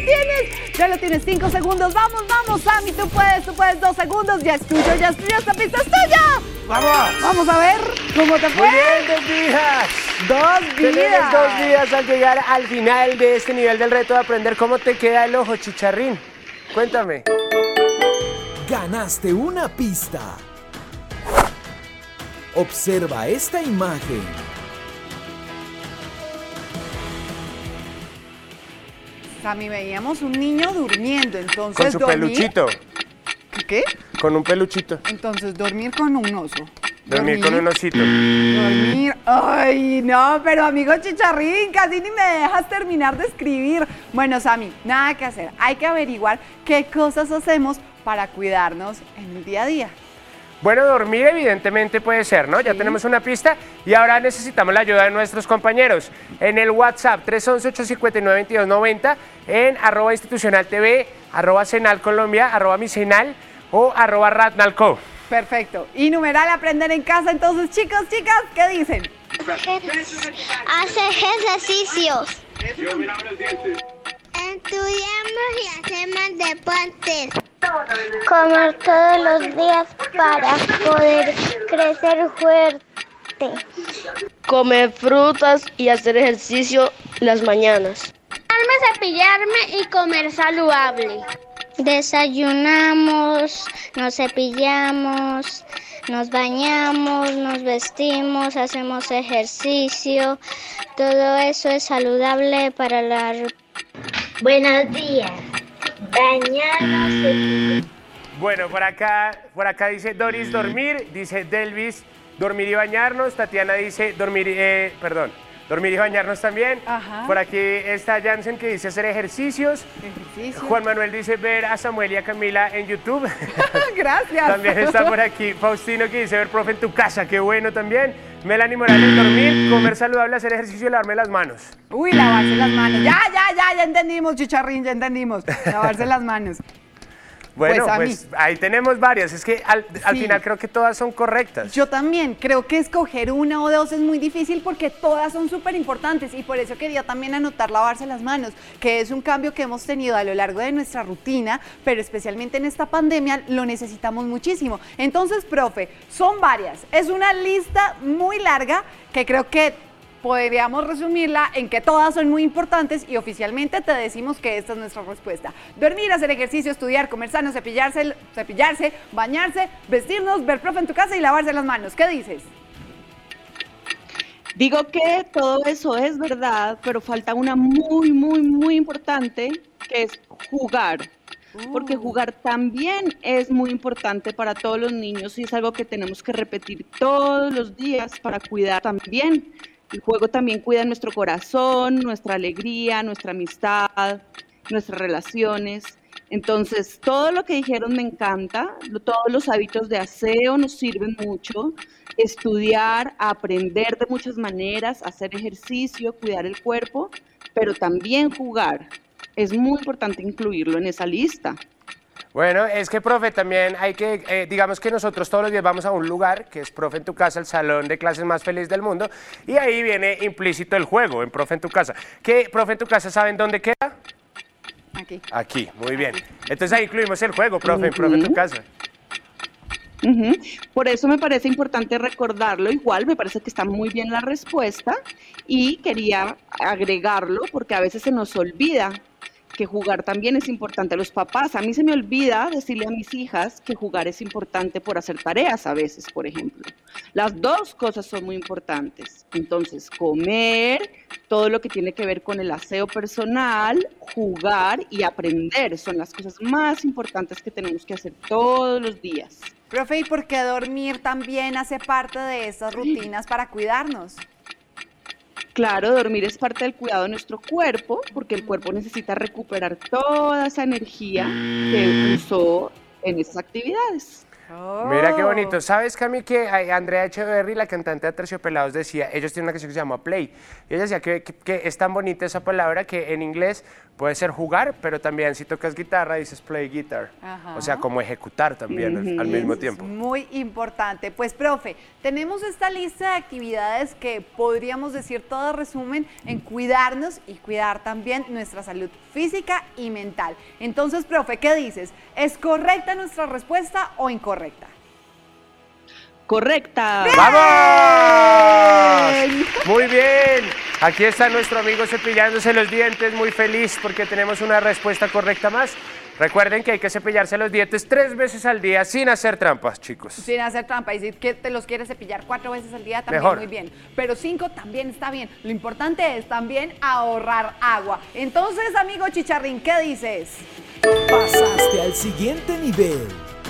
5 segundos. Vamos, Sammy, tú puedes. 2 segundos. Ya es tuyo. Esta pista es tuya. Vamos a ver cómo te fue. Muy bien, 2 vidas. 2 vidas. Tenemos 2 vidas al llegar al final de este nivel del reto de aprender. ¿Cómo te queda el ojo, Chicharrín? Cuéntame. Ganaste una pista. Observa esta imagen. Sammy, veíamos un niño durmiendo, entonces Con su peluchito. ¿Qué? Con un peluchito. Entonces, dormir con un oso. Dormir con un osito. Dormir. Ay, no, pero amigo Chicharrín, casi ni me dejas terminar de escribir. Bueno, Sammy, nada que hacer. Hay que averiguar qué cosas hacemos para cuidarnos en el día a día. Bueno, dormir evidentemente puede ser, ¿no? Ya tenemos una pista y ahora necesitamos la ayuda de nuestros compañeros. En el WhatsApp 311-859-2290, en @institucionaltv, @senalcolombia, @misenal o @ratnalco. Perfecto. Y numeral aprender en casa. Entonces, chicos, chicas, ¿qué dicen? Hacer ejercicios. Estudiamos y hacemos deportes. Comer todos los días para poder crecer fuerte. Comer frutas y hacer ejercicio las mañanas. Cepillarme y comer saludable. Desayunamos, nos cepillamos, nos bañamos, nos vestimos, hacemos ejercicio. Todo eso es saludable para la... Buenos días. Bañarnos. Bueno, por acá dice Doris dormir, dice Delvis dormir y bañarnos, Tatiana dice dormir y bañarnos también. Ajá. Por aquí está Jansen que dice hacer ejercicios. Juan Manuel dice ver a Samuel y a Camila en YouTube. Gracias. También está por aquí Faustino que dice ver profe en tu casa, qué bueno también. Melanie Morales, dormir, comer saludable, hacer ejercicio y lavarme las manos. Uy, lavarse las manos. Ya entendimos, Chicharrín, ya entendimos. Lavarse las manos. Bueno, pues ahí tenemos varias. Es que al final creo que todas son correctas. Yo también creo que escoger una o dos es muy difícil porque todas son súper importantes y por eso quería también anotar lavarse las manos, que es un cambio que hemos tenido a lo largo de nuestra rutina, pero especialmente en esta pandemia lo necesitamos muchísimo. Entonces, profe, son varias. Es una lista muy larga que creo que podríamos resumirla en que todas son muy importantes y oficialmente te decimos que esta es nuestra respuesta. Dormir, hacer ejercicio, estudiar, comer sano, cepillarse, bañarse, vestirnos, ver profe en tu casa y lavarse las manos. ¿Qué dices? Digo que todo eso es verdad, pero falta una muy importante, que es jugar. Porque jugar también es muy importante para todos los niños y es algo que tenemos que repetir todos los días para cuidar también. El juego también cuida nuestro corazón, nuestra alegría, nuestra amistad, nuestras relaciones. Entonces, todo lo que dijeron me encanta, todos los hábitos de aseo nos sirven mucho, estudiar, aprender de muchas maneras, hacer ejercicio, cuidar el cuerpo, pero también jugar. Es muy importante incluirlo en esa lista. Bueno, es que, profe, también hay que, digamos que nosotros todos los días vamos a un lugar, que es Profe en tu casa, el salón de clases más feliz del mundo, y ahí viene implícito el juego, en Profe en tu casa. ¿Qué, Profe en tu casa, saben dónde queda? Aquí. Aquí, muy bien. Entonces ahí incluimos el juego, profe, en Profe en tu casa. Por eso me parece importante recordarlo. Igual me parece que está muy bien la respuesta y quería agregarlo porque a veces se nos olvida que jugar también es importante. A los papás, a mí se me olvida decirle a mis hijas que jugar es importante por hacer tareas a veces, por ejemplo. Las dos cosas son muy importantes. Entonces, comer, todo lo que tiene que ver con el aseo personal, jugar y aprender son las cosas más importantes que tenemos que hacer todos los días. Profe, ¿y por qué dormir también hace parte de estas rutinas para cuidarnos? Claro, dormir es parte del cuidado de nuestro cuerpo, porque el cuerpo necesita recuperar toda esa energía que usó en esas actividades. Mira qué bonito. ¿Sabes, Cami, que Andrea Echeverry, la cantante de Aterciopelados, decía, ellos tienen una canción que se llama Play, y ella decía que es tan bonita esa palabra que en inglés puede ser jugar, pero también si tocas guitarra dices play guitar. O sea, como ejecutar también al mismo tiempo. Muy importante. Pues, profe, tenemos esta lista de actividades que podríamos decir todo resumen en cuidarnos y cuidar también nuestra salud física y mental. Entonces, profe, ¿qué dices? ¿Es correcta nuestra respuesta o incorrecta? Correcta. ¡Bien! ¡Vamos! Muy bien. Aquí está nuestro amigo cepillándose los dientes, muy feliz porque tenemos una respuesta correcta más. Recuerden que hay que cepillarse los dientes 3 veces al día sin hacer trampas, chicos. Sin hacer trampa. Y si que te los quieres cepillar 4 veces al día, también mejor. Muy bien. Pero 5 también está bien. Lo importante es también ahorrar agua. Entonces, amigo Chicharrín, ¿qué dices? Pasaste al siguiente nivel.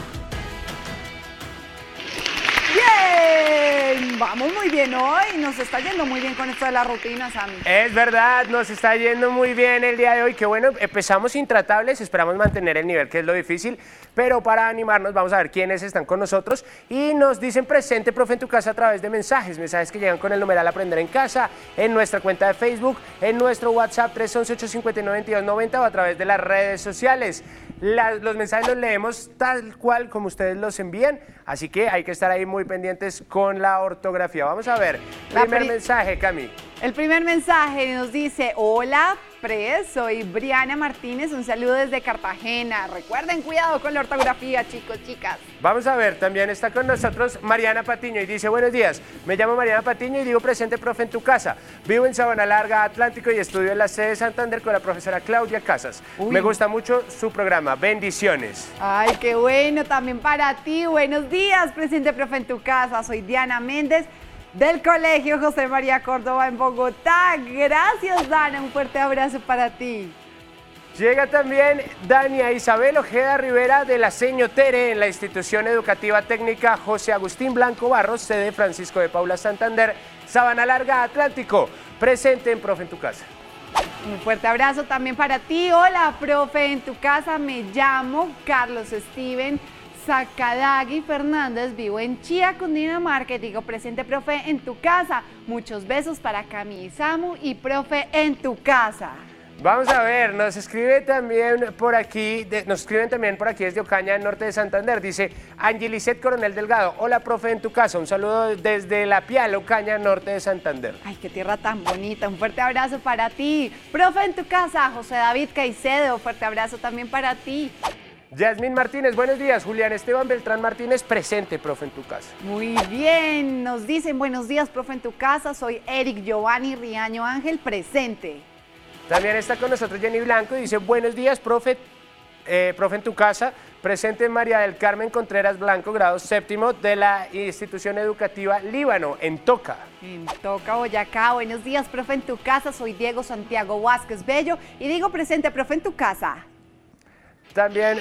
¡Bien! Vamos muy bien hoy. Nos está yendo muy bien con esto de las rutinas, Sammy. Es verdad, nos está yendo muy bien el día de hoy. Qué bueno, empezamos intratables, esperamos mantener el nivel, que es lo difícil. Pero para animarnos, vamos a ver quiénes están con nosotros. Y nos dicen presente, profe, en tu casa a través de mensajes que llegan con el numeral Aprender en Casa, en nuestra cuenta de Facebook, en nuestro WhatsApp 311-859-2290 o a través de las redes sociales. Los mensajes los leemos tal cual como ustedes los envían, así que hay que estar ahí muy pendientes con la ortografía. Vamos a ver, primer mensaje, Cami. El primer mensaje nos dice, hola, soy Briana Martínez, un saludo desde Cartagena. Recuerden, cuidado con la ortografía, chicos, chicas. Vamos a ver, también está con nosotros Mariana Patiño y dice, buenos días, me llamo Mariana Patiño y digo presente, profe, en tu casa. Vivo en Sabana Larga, Atlántico y estudio en la sede de Santander con la profesora Claudia Casas. Me gusta mucho su programa, bendiciones. Ay, qué bueno, también para ti, buenos días, presente, profe, en tu casa. Soy Diana Méndez, del Colegio José María Córdoba en Bogotá. Gracias, Dana, un fuerte abrazo para ti. Llega también Dania Isabel Ojeda Rivera de la Seño Tere en la institución educativa técnica José Agustín Blanco Barros, sede Francisco de Paula Santander, Sabana Larga, Atlántico. Presente en Profe en tu casa. Un fuerte abrazo también para ti. Hola, profe, en tu casa. Me llamo Carlos Steven Zacadagui Fernández, vivo en Chía, Cundinamarca, y digo presente, profe, en tu casa. Muchos besos para Cami y Samu y profe, en tu casa. Vamos a ver, nos escriben también por aquí desde Ocaña, norte de Santander. Dice Angelicet Coronel Delgado, hola, profe, en tu casa. Un saludo desde La Pial, Ocaña, norte de Santander. Ay, qué tierra tan bonita. Un fuerte abrazo para ti. Profe, en tu casa. José David Caicedo, fuerte abrazo también para ti. Yasmín Martínez, buenos días. Julián Esteban Beltrán Martínez, presente, profe, en tu casa. Muy bien, nos dicen buenos días, profe, en tu casa. Soy Eric Giovanni Riaño Ángel, presente. También está con nosotros Jenny Blanco y dice buenos días, profe, profe, en tu casa. Presente María del Carmen Contreras Blanco, grado 7º de la institución educativa Líbano, en Toca. En Toca, Boyacá. Buenos días, profe, en tu casa. Soy Diego Santiago Vázquez Bello y digo presente, profe, en tu casa. También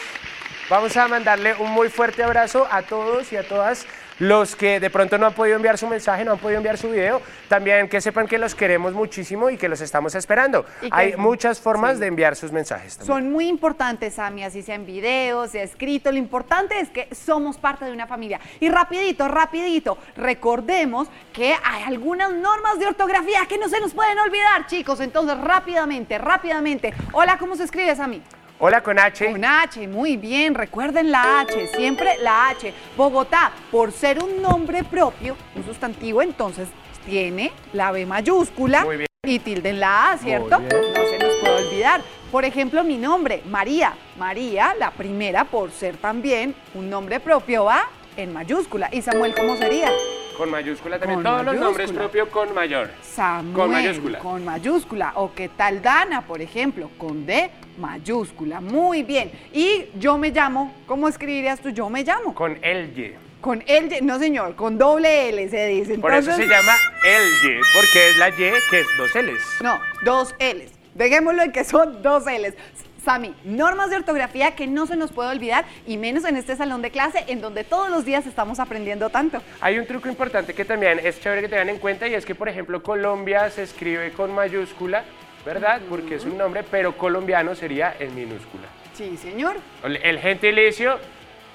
vamos a mandarle un muy fuerte abrazo a todos y a todas los que de pronto no han podido enviar su mensaje, no han podido enviar su video. También que sepan que los queremos muchísimo y que los estamos esperando. Hay muchas formas de enviar sus mensajes también. Son muy importantes, Sami, así sea en video, sea escrito. Lo importante es que somos parte de una familia. Y rapidito, recordemos que hay algunas normas de ortografía que no se nos pueden olvidar, chicos. Entonces, rápidamente. Hola, ¿cómo se escribe, Sami? Hola, con H. Con H, muy bien. Recuerden la H, siempre la H. Bogotá, por ser un nombre propio, un sustantivo, entonces tiene la B mayúscula y tilde en la A, ¿cierto? No se nos puede olvidar. Por ejemplo, mi nombre, María. María, la primera, por ser también un nombre propio, va en mayúscula. ¿Y Samuel cómo sería? Con mayúscula también. Todos los nombres propios con mayor. Samuel, con mayúscula. Con mayúscula. O qué tal Dana, por ejemplo, con D mayúscula. Muy bien. Y yo me llamo, ¿cómo escribirías tú? Yo me llamo. Con LY. Con LY, no señor, con doble L se dice. Por eso se llama LY, porque es la Y que es 2 Ls. No, 2 Ls. Dejémoslo en que son 2 Ls. Sami, normas de ortografía que no se nos puede olvidar y menos en este salón de clase en donde todos los días estamos aprendiendo tanto. Hay un truco importante que también es chévere que tengan en cuenta y es que, por ejemplo, Colombia se escribe con mayúscula, ¿verdad? Porque es un nombre, pero colombiano sería en minúscula. Sí, señor. El gentilicio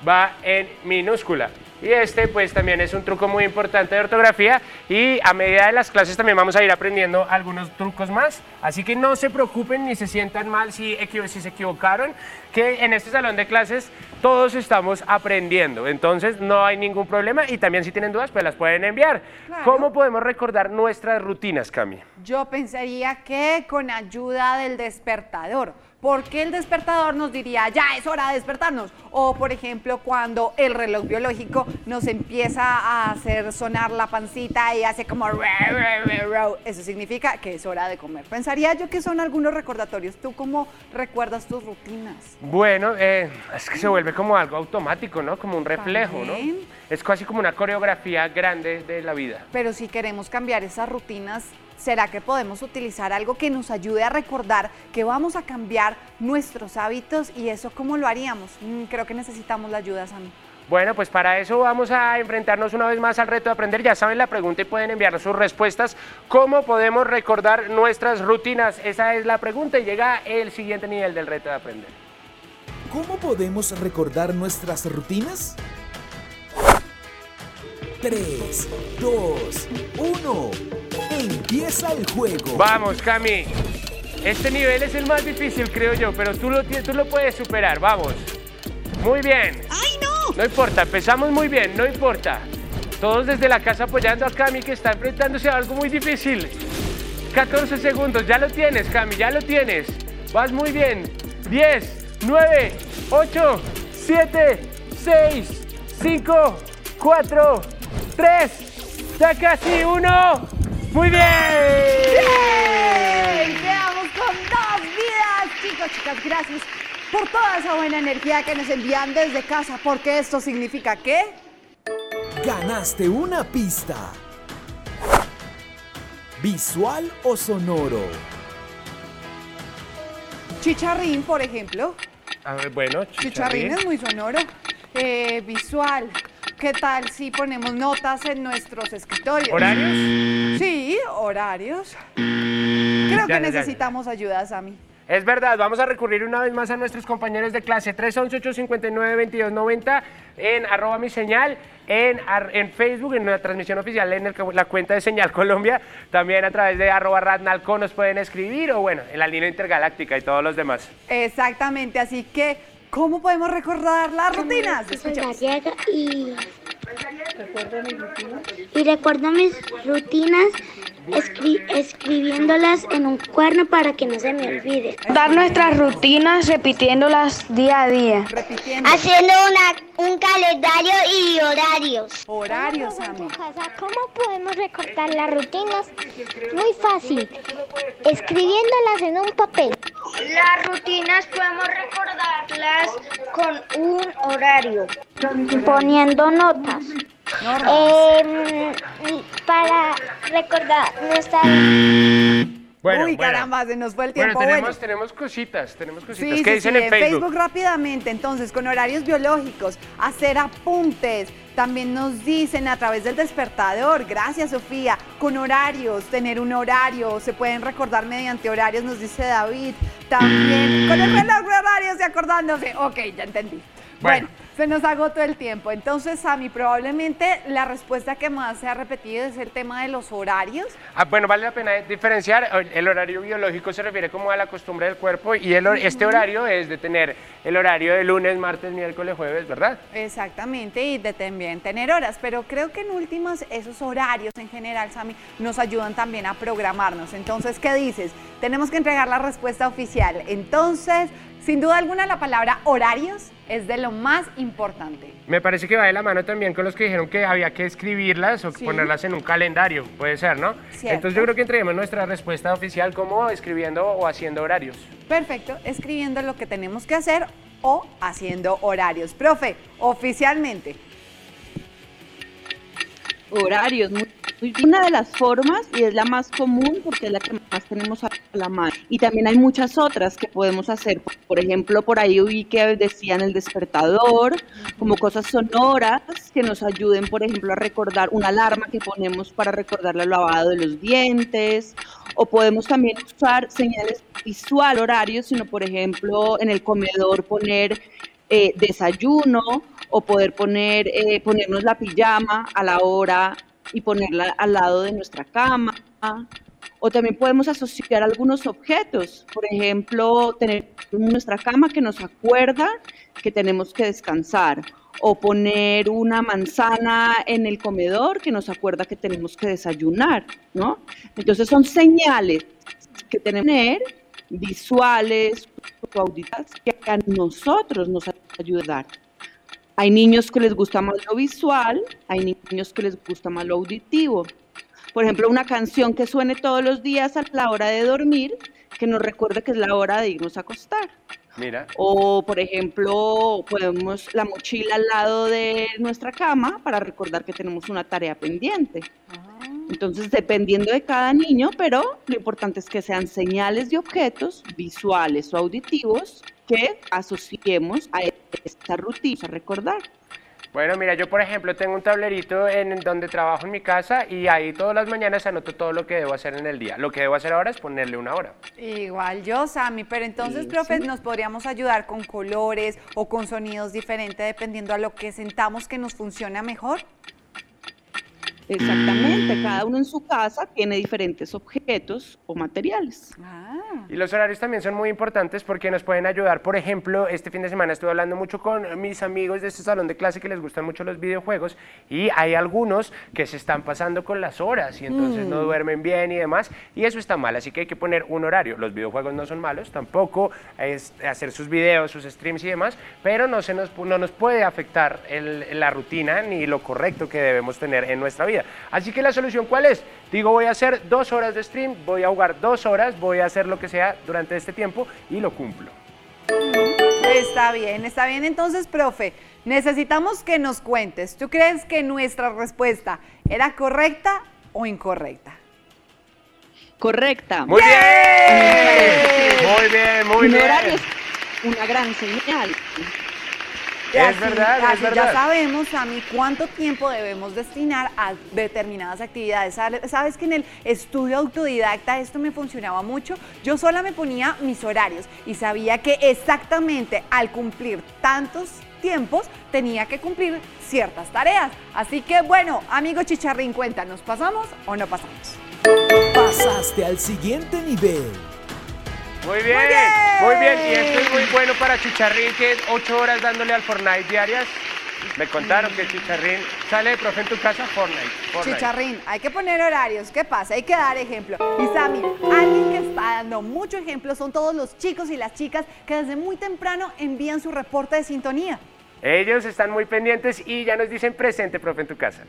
va en minúscula. Y este pues también es un truco muy importante de ortografía y a medida de las clases también vamos a ir aprendiendo algunos trucos más. Así que no se preocupen ni se sientan mal si se equivocaron, que en este salón de clases todos estamos aprendiendo. Entonces no hay ningún problema y también si tienen dudas pues las pueden enviar. Claro. ¿Cómo podemos recordar nuestras rutinas, Cami? Yo pensaría que con ayuda del despertador. Porque el despertador nos diría, ya es hora de despertarnos. O, por ejemplo, cuando el reloj biológico nos empieza a hacer sonar la pancita y hace como... Eso significa que es hora de comer. Pensaría yo que son algunos recordatorios. ¿Tú cómo recuerdas tus rutinas? Bueno, es que se vuelve como algo automático, ¿no? Como un reflejo, ¿también? ¿No? Es casi como una coreografía grande de la vida. Pero si queremos cambiar esas rutinas, ¿será que podemos utilizar algo que nos ayude a recordar que vamos a cambiar nuestros hábitos? ¿Y eso cómo lo haríamos? Creo que necesitamos la ayuda, Sammy. Bueno, pues para eso vamos a enfrentarnos una vez más al reto de aprender. Ya saben la pregunta y pueden enviarnos sus respuestas. ¿Cómo podemos recordar nuestras rutinas? Esa es la pregunta y llega el siguiente nivel del reto de aprender. ¿Cómo podemos recordar nuestras rutinas? 3, 2, 1... ¡Empieza el juego! Vamos, Cami. Este nivel es el más difícil, creo yo, pero tú lo puedes superar. Vamos. Muy bien. ¡Ay, no! No importa, empezamos muy bien, no importa. Todos desde la casa apoyando a Cami, que está enfrentándose a algo muy difícil. 14 segundos, ya lo tienes, Cami, ya lo tienes. Vas muy bien. 10, 9, 8, 7, 6, 5, 4, 3, ya casi 1. ¡Muy bien! ¡Bien! Quedamos con 2 vidas. Chicos, chicas, gracias por toda esa buena energía que nos envían desde casa, porque esto significa que... ¡Ganaste una pista! ¿Visual o sonoro? Chicharrín, por ejemplo. A ver, bueno, chicharrín es muy sonoro. Visual. ¿Qué tal si ponemos notas en nuestros escritorios? ¿Horarios? Sí, horarios. Creo que necesitamos ayuda, Sammy. Es verdad, vamos a recurrir una vez más a nuestros compañeros de clase 311-859-2290 en @miseñal, en Facebook, en la transmisión oficial en la cuenta de Señal Colombia, también a través de @radnalco nos pueden escribir o bueno, en la línea intergaláctica y todos los demás. Exactamente, así que ¿cómo podemos recordar las rutinas? Y recuerdo mis rutinas escribiéndolas en un cuaderno para que no se me olvide. Dar nuestras rutinas repitiéndolas día a día. Haciendo un calendario y horarios. Horarios, Sammy. ¿Cómo podemos recordar las rutinas? Muy fácil. Escribiéndolas en un papel. Las rutinas podemos recordarlas con un horario. Poniendo notas. Para recordar nuestra... Bueno, uy, caramba, se nos fue el tiempo. Tenemos cositas. Sí, ¿Qué dicen en Facebook rápidamente, entonces, con horarios biológicos, hacer apuntes. También nos dicen a través del despertador, gracias Sofía, con horarios, tener un horario, se pueden recordar mediante horarios, nos dice David. También con el reloj de horarios y acordándose. Ok, ya entendí. Bueno, se nos agotó el tiempo. Entonces, Sammy, probablemente la respuesta que más se ha repetido es el tema de los horarios. Bueno, vale la pena diferenciar. El horario biológico se refiere como a la costumbre del cuerpo y este horario es de tener el horario de lunes, martes, miércoles, jueves, ¿verdad? Exactamente, y de también tener horas. Pero creo que en últimas esos horarios en general, Sammy, nos ayudan también a programarnos. Entonces, ¿qué dices? Tenemos que entregar la respuesta oficial. Entonces, sin duda alguna, la palabra horarios es de lo más importante. Me parece que va de la mano también con los que dijeron que había que escribirlas o ponerlas en un calendario, puede ser, ¿no? Cierto. Entonces yo creo que entreguemos nuestra respuesta oficial como escribiendo o haciendo horarios. Perfecto, escribiendo lo que tenemos que hacer o haciendo horarios. Profe, oficialmente. Horarios, una de las formas y es la más común porque es la que más tenemos a la mano. Y también hay muchas otras que podemos hacer. Por ejemplo, por ahí vi que decían el despertador, como cosas sonoras que nos ayuden, por ejemplo, a recordar una alarma que ponemos para recordar el lavado de los dientes. O podemos también usar señales visual, horarios, sino por ejemplo en el comedor poner desayuno o poder ponernos la pijama a la hora y ponerla al lado de nuestra cama. O también podemos asociar algunos objetos, por ejemplo, tener en nuestra cama que nos acuerda que tenemos que descansar, o poner una manzana en el comedor que nos acuerda que tenemos que desayunar, ¿no? Entonces son señales que tenemos que tener, visuales o auditivas, que a nosotros nos ayudan. Hay niños que les gusta más lo visual, hay niños que les gusta más lo auditivo. Por ejemplo, una canción que suene todos los días a la hora de dormir, que nos recuerde que es la hora de irnos a acostar. Mira. O, por ejemplo, ponemos la mochila al lado de nuestra cama para recordar que tenemos una tarea pendiente. Entonces, dependiendo de cada niño, pero lo importante es que sean señales de objetos visuales o auditivos que asociemos a esta rutina, a recordar. Bueno, mira, yo por ejemplo tengo un tablerito en donde trabajo en mi casa y ahí todas las mañanas anoto todo lo que debo hacer en el día. Lo que debo hacer ahora es ponerle una hora. Igual yo, Sammy, pero entonces, profe, ¿nos podríamos ayudar con colores o con sonidos diferentes dependiendo a lo que sentamos que nos funciona mejor? Exactamente, cada uno en su casa tiene diferentes objetos o materiales. Y los horarios también son muy importantes porque nos pueden ayudar. Por ejemplo, este fin de semana estuve hablando mucho con mis amigos de este salón de clase que les gustan mucho los videojuegos y hay algunos que se están pasando con las horas y entonces no duermen bien y demás, y eso está mal, así que hay que poner un horario. Los videojuegos no son malos, tampoco es hacer sus videos, sus streams y demás, pero no nos puede afectar la rutina ni lo correcto que debemos tener en nuestra vida. Así que la solución, ¿cuál es? Digo, voy a hacer 2 horas de stream, voy a jugar 2 horas, voy a hacer lo que sea durante este tiempo y lo cumplo. Está bien, está bien. Entonces, profe, necesitamos que nos cuentes. ¿Tú crees que nuestra respuesta era correcta o incorrecta? Correcta. Muy bien. Muy bien, muy bien. Un horario es una gran señal. Es verdad, es verdad. Ya sabemos, Sammy, cuánto tiempo debemos destinar a determinadas actividades. Sabes que en el estudio autodidacta esto me funcionaba mucho. Yo sola me ponía mis horarios y sabía que exactamente al cumplir tantos tiempos tenía que cumplir ciertas tareas. Así que bueno, amigo Chicharrín, cuéntanos, ¿pasamos o no pasamos? Pasaste al siguiente nivel. Muy bien, muy bien. Y esto es muy bueno para Chicharrín, que es 8 horas dándole al Fortnite diarias. Me contaron que Chicharrín sale de profe en tu casa, Fortnite. Chicharrín, hay que poner horarios. ¿Qué pasa? Hay que dar ejemplo. Y Sammy, alguien que está dando mucho ejemplo son todos los chicos y las chicas que desde muy temprano envían su reporte de sintonía. Ellos están muy pendientes y ya nos dicen presente, profe, en tu casa.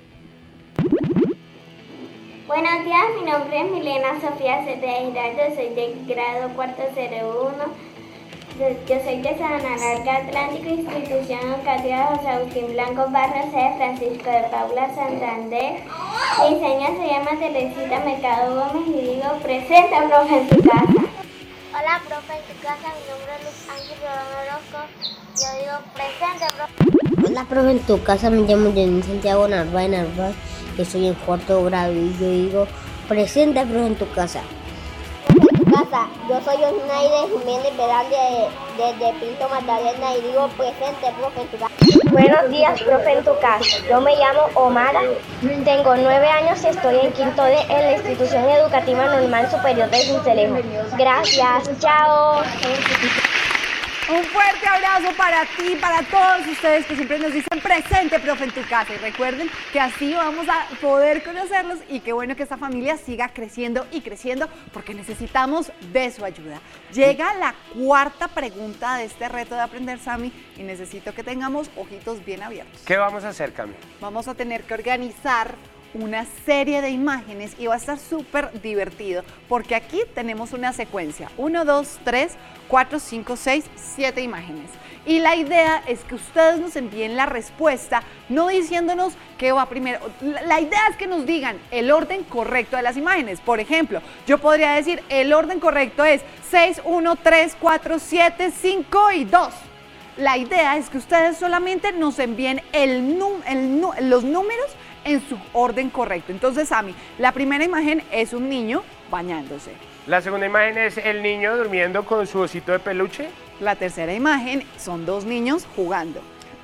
Buenos días, mi nombre es Milena Sofía Giraldo, soy de grado 401. Yo soy de Sabana Larga Atlántico, institución educativa José Agustín Blanco Barra, sede Francisco de Paula Santander. Mi seña se llama Teresita Mercado Gómez y digo, presente, profe, en tu casa. Hola, profe, en tu casa, mi nombre es Luis Ángel Orozco, yo digo, presente, profe. Hola, profe, en tu casa, me llamo Jenny Santiago Narváez, que soy en 4º grado y yo digo, presente, profe, en tu casa. En tu casa, yo soy Osnaide Jiménez Verán de Pinto Magdalena y digo, presente, profe, en tu casa. Buenos días, profe, en tu casa. Yo me llamo Omara, tengo 9 años y estoy en 5º D en la institución educativa normal superior de Sincelejo. Gracias, chao. Un fuerte abrazo para ti y para todos ustedes que siempre nos dicen presente, profe, en tu casa. Y recuerden que así vamos a poder conocerlos y qué bueno que esta familia siga creciendo y creciendo porque necesitamos de su ayuda. Llega la 4ª pregunta de este reto de aprender, Sammy, y necesito que tengamos ojitos bien abiertos. ¿Qué vamos a hacer, Cami? Vamos a tener que organizar una serie de imágenes y va a estar súper divertido porque aquí tenemos una secuencia, 1, 2, 3, 4, 5, 6, 7 imágenes. Y la idea es que ustedes nos envíen la respuesta, no diciéndonos qué va primero. La idea es que nos digan el orden correcto de las imágenes. Por ejemplo, yo podría decir el orden correcto es 6, 1, 3, 4, 7, 5 y 2. La idea es que ustedes solamente nos envíen los números en su orden correcto. Entonces, Sammy, la primera imagen es un niño bañándose. La segunda imagen es el niño durmiendo con su osito de peluche. La tercera imagen son 2 niños jugando.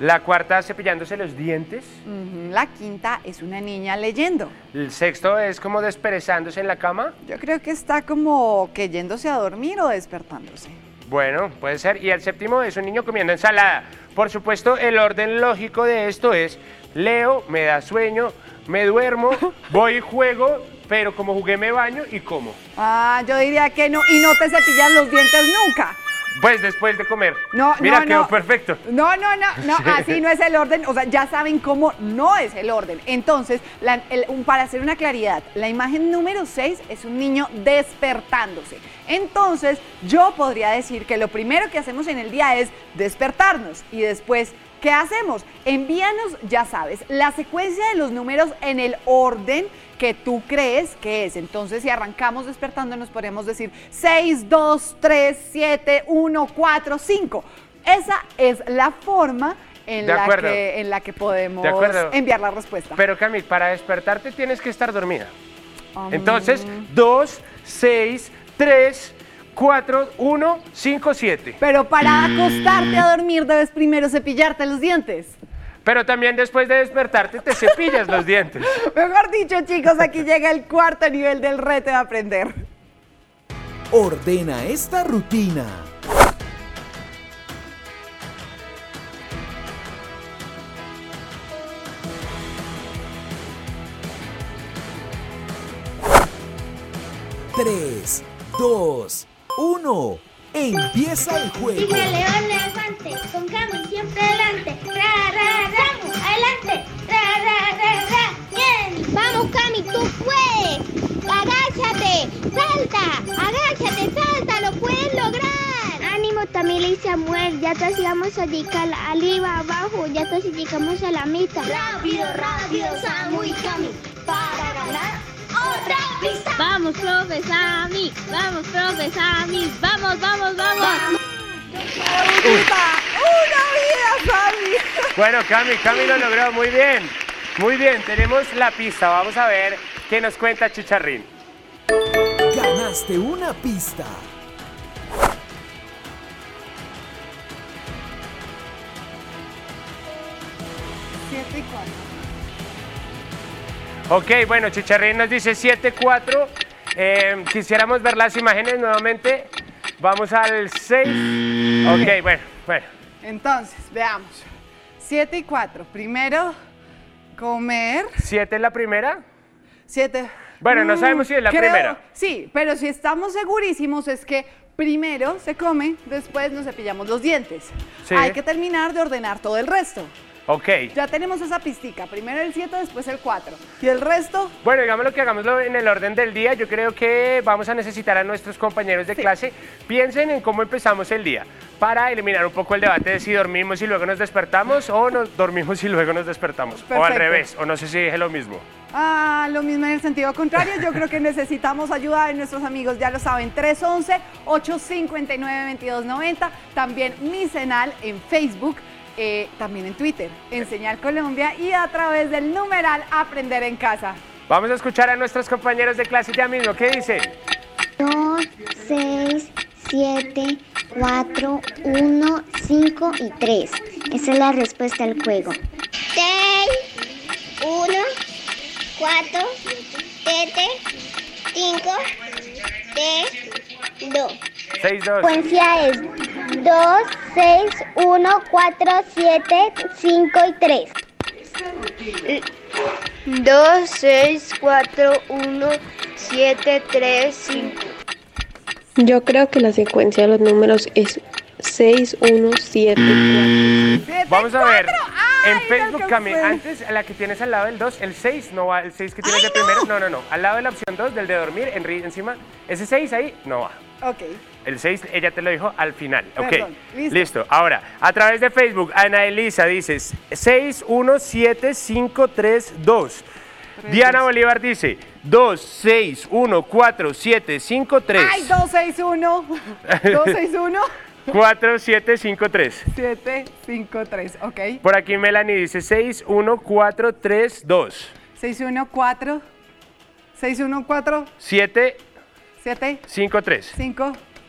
La cuarta, cepillándose los dientes. La quinta es una niña leyendo. El sexto es como desperezándose en la cama. Yo creo que está como que yéndose a dormir o despertándose. Bueno, puede ser. Y el séptimo es un niño comiendo ensalada. Por supuesto, el orden lógico de esto es: leo, me da sueño, me duermo, voy y juego, pero como jugué me baño y como. Yo diría que no, y no te cepillas los dientes nunca. Pues después de comer. No, Mira, quedó perfecto. No, así no es el orden. O sea, ya saben cómo no es el orden. Entonces, para hacer una claridad, la imagen número 6 es un niño despertándose. Entonces, yo podría decir que lo primero que hacemos en el día es despertarnos y después, ¿qué hacemos? Envíanos, ya sabes, la secuencia de los números en el orden que tú crees que es. Entonces, si arrancamos despertándonos, podríamos decir 6, 2, 3, 7, 1, 4, 5. Esa es la forma en la que podemos enviar la respuesta. Pero Cami, para despertarte tienes que estar dormida. Entonces, 2, 6, 3, 4, 1, 5, 7. Pero para acostarte a dormir debes primero cepillarte los dientes. Pero también después de despertarte te cepillas los dientes. Mejor dicho, chicos, aquí llega el cuarto nivel del reto de aprender. Ordena esta rutina. Tres, 2, 1. Empieza el juego. Tigre, león, elefante, con Cami siempre adelante. Vamos, adelante. Bien. Vamos, Cami, tú puedes. Agáchate, salta, lo puedes lograr. Ánimo, Tamila y Samuel, ya casi vamos a llegar arriba, abajo, ya casi llegamos a la mitad. Rápido, Samu y Cami, para ganar otra pista. Vamos, profe Sammy, vamos. ¡Una vida, Sammy! Bueno, Cami lo logró, muy bien. Muy bien, tenemos la pista. Vamos a ver qué nos cuenta Chicharrín. Ganaste una pista. Ok, bueno, Chicharrín nos dice 7-4. Quisiéramos ver las imágenes nuevamente. Vamos al 6. Ok, bueno. Entonces, veamos. 7 y 4. Primero, comer. 7 es la primera. 7. Bueno, no sabemos si es la primera. Sí, pero si estamos segurísimos es que primero se come, después nos cepillamos los dientes. Sí. Hay que terminar de ordenar todo el resto. Ok. Ya tenemos esa pistica. Primero el 7, después el 4. ¿Y el resto? Bueno, digámoslo que hagámoslo en el orden del día. Yo creo que vamos a necesitar a nuestros compañeros de clase. Piensen en cómo empezamos el día para eliminar un poco el debate de si dormimos y luego nos despertamos o nos dormimos y luego nos despertamos. Perfecto. O al revés, o no sé si dije lo mismo. Lo mismo en el sentido contrario. Yo creo que necesitamos ayuda de nuestros amigos, ya lo saben, 311-859-2290. También mi canal en Facebook. También en Twitter, en Señal Colombia y a través del numeral Aprender en Casa. Vamos a escuchar a nuestros compañeros de clase ya mismo. ¿Qué dicen? 2, 6, 7, 4, 1, 5 y 3. Esa es la respuesta al juego. 6, 1, 4, 7, 5, 3, 2. 6, 2. Secuencia es 2, 6, 1, 4, 7, 5 y 3. 2, 6, 4, 1, 7, 3, 5. Yo creo que la secuencia de los números es 6, 1, 7, 4. Vamos a ver. En Facebook, Cami, antes, la que tienes al lado del 2, el 6 no va, el 6 que tienes de primero, no. Al lado de la opción 2, del de dormir, encima, ese 6 ahí no va. Ok. El 6, ella te lo dijo al final. Perdón, ok, listo. Ahora, a través de Facebook, Ana Elisa dice 6, 1, 7, 5, 3, 2. Diana Bolívar dice 2, 6, 1, 4, 7, 5, 3. ¡Ay, 2, 6, 1! 2, 6, 1. 4, 7, 5, 3. 7, 5, 3, ok. Por aquí Melanie dice 6, 1, 4, 3, 2. 6, 1, 4. 6, 1, 4. 7, 7. 5, 3. 5,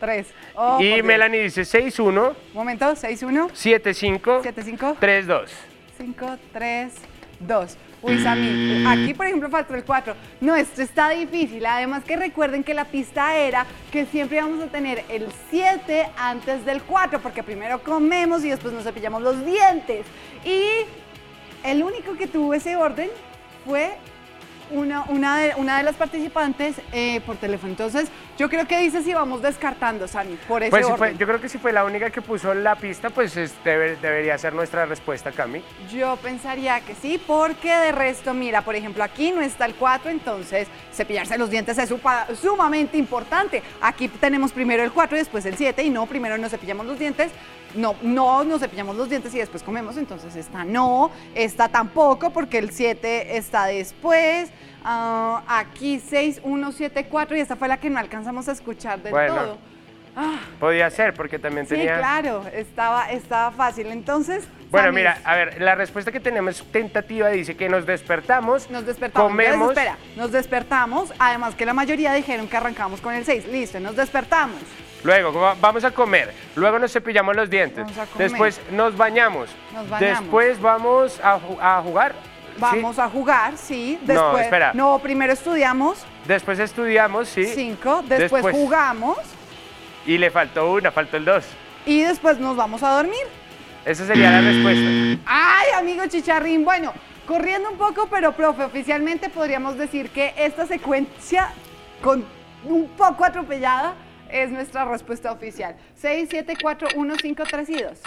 3. Oh, y Melanie dice 6-1. Momento, 6-1. 7-5. 7-5. 3-2. 5, 3, 2. Uy, Sammy, aquí por ejemplo faltó el 4. No, esto está difícil. Además que recuerden que la pista era que siempre vamos a tener el 7 antes del 4, porque primero comemos y después nos cepillamos los dientes. Y el único que tuvo ese orden fue una de las participantes por teléfono. Entonces, yo creo que dice si vamos descartando, Sammy, por ese pues orden. yo creo que si fue la única que puso la pista, pues debería ser nuestra respuesta, Cami. Yo pensaría que sí, porque de resto, mira, por ejemplo, aquí no está el 4, entonces cepillarse los dientes es sumamente importante. Aquí tenemos primero el 4 y después el 7, y no, primero nos cepillamos los dientes. No nos cepillamos los dientes y después comemos, entonces esta no, esta tampoco, porque el 7 está después. Aquí 6, 1, 7, 4, y esta fue la que no alcanzamos a escuchar del todo. Podía ser, porque también tenía... Sí, claro, estaba fácil. Entonces, bueno, Sammy, mira, a ver, la respuesta que tenemos tentativa dice que nos despertamos, comemos... Entonces, espera, nos despertamos, además que la mayoría dijeron que arrancamos con el 6, listo, nos despertamos. Luego vamos a comer, luego nos cepillamos los dientes, después nos bañamos, después vamos a jugar. Vamos a jugar, sí. Después, no, espera. No, primero estudiamos. Después estudiamos, sí. 5, después jugamos. Y le faltó una, faltó el 2. Y después nos vamos a dormir. Esa sería la respuesta. Ay, amigo Chicharrín, bueno, corriendo un poco, pero profe, oficialmente podríamos decir que esta secuencia, con un poco atropellada, es nuestra respuesta oficial. 6, 7, 4, 1, 5, 3 y 2.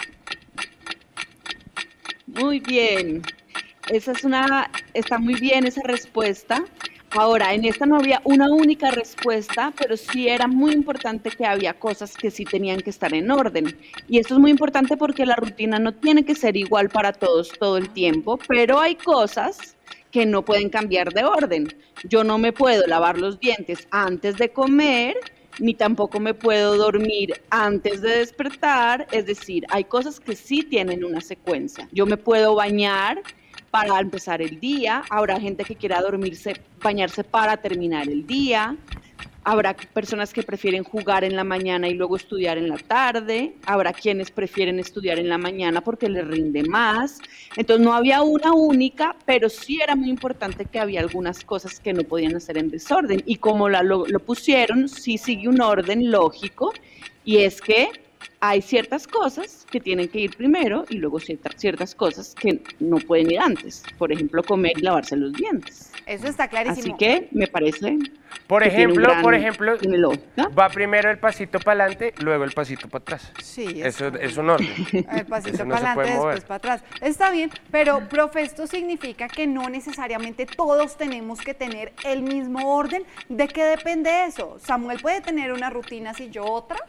Muy bien. Está muy bien esa respuesta. Ahora, en esta no había una única respuesta, pero sí era muy importante que había cosas que sí tenían que estar en orden. Y esto es muy importante porque la rutina no tiene que ser igual para todos todo el tiempo, pero hay cosas que no pueden cambiar de orden. Yo no me puedo lavar los dientes antes de comer, ni tampoco me puedo dormir antes de despertar. Es decir, hay cosas que sí tienen una secuencia. Yo me puedo bañar para empezar el día, habrá gente que quiera bañarse para terminar el día, habrá personas que prefieren jugar en la mañana y luego estudiar en la tarde, habrá quienes prefieren estudiar en la mañana porque les rinde más. Entonces no había una única, pero sí era muy importante que había algunas cosas que no podían hacer en desorden, y como lo pusieron, sí sigue un orden lógico, y es que hay ciertas cosas que tienen que ir primero y luego ciertas cosas que no pueden ir antes. Por ejemplo, comer y lavarse los dientes. Eso está clarísimo. Así que me parece. Por ejemplo, va primero el pasito para adelante, luego el pasito para atrás. Sí, eso es un orden. El pasito para adelante, después para atrás. Está bien, pero profe, esto significa que no necesariamente todos tenemos que tener el mismo orden. ¿De qué depende eso? ¿Samuel puede tener unas rutinas y yo otras?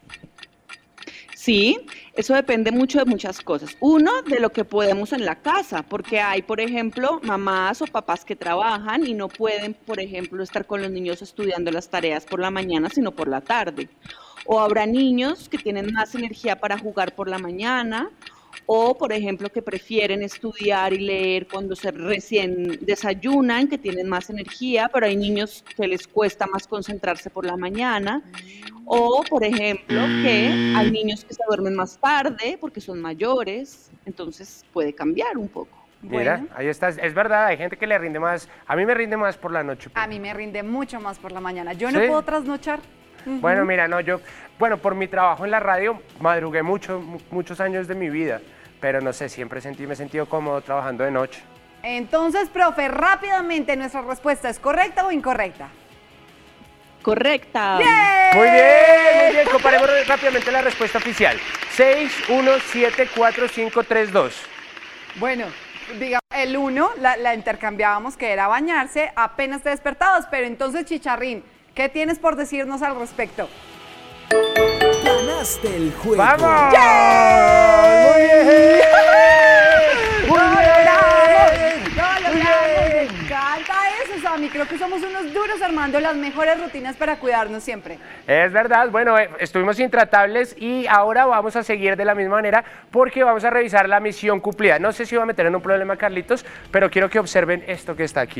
Sí, eso depende mucho de muchas cosas. Uno, de lo que podemos en la casa, porque hay, por ejemplo, mamás o papás que trabajan y no pueden, por ejemplo, estar con los niños estudiando las tareas por la mañana, sino por la tarde. O habrá niños que tienen más energía para jugar por la mañana, o, por ejemplo, que prefieren estudiar y leer cuando se recién desayunan, que tienen más energía, pero hay niños que les cuesta más concentrarse por la mañana. O, por ejemplo, que hay niños que se duermen más tarde porque son mayores, entonces puede cambiar un poco. Mira, bueno, ahí está, es verdad, hay gente que le rinde más, a mí me rinde más por la noche. A mí me rinde mucho más por la mañana, yo no puedo trasnochar. Bueno, mira, no, bueno, por mi trabajo en la radio, madrugué muchos años de mi vida, pero no sé, siempre me he sentido cómodo trabajando de noche. Entonces, profe, rápidamente, ¿nuestra respuesta es correcta o incorrecta? Correcta. ¡Bien! Muy bien, comparemos rápidamente la respuesta oficial. 6, 1, 7, 4, 5, 3, 2. Bueno, digamos, el 1 la intercambiábamos, que era bañarse apenas te despertabas, pero entonces, Chicharrín, ¿qué tienes por decirnos al respecto? ¡Ganaste el juego! ¡Vamos! ¡Yeah! ¡Muy bien! ¡Muy bien! ¡Lo logramos! Me encanta eso, Sammy. Creo que somos unos duros armando las mejores rutinas para cuidarnos siempre. Es verdad. Bueno, estuvimos intratables y ahora vamos a seguir de la misma manera porque vamos a revisar la misión cumplida. No sé si va a meter en un problema a Carlitos, pero quiero que observen esto que está aquí.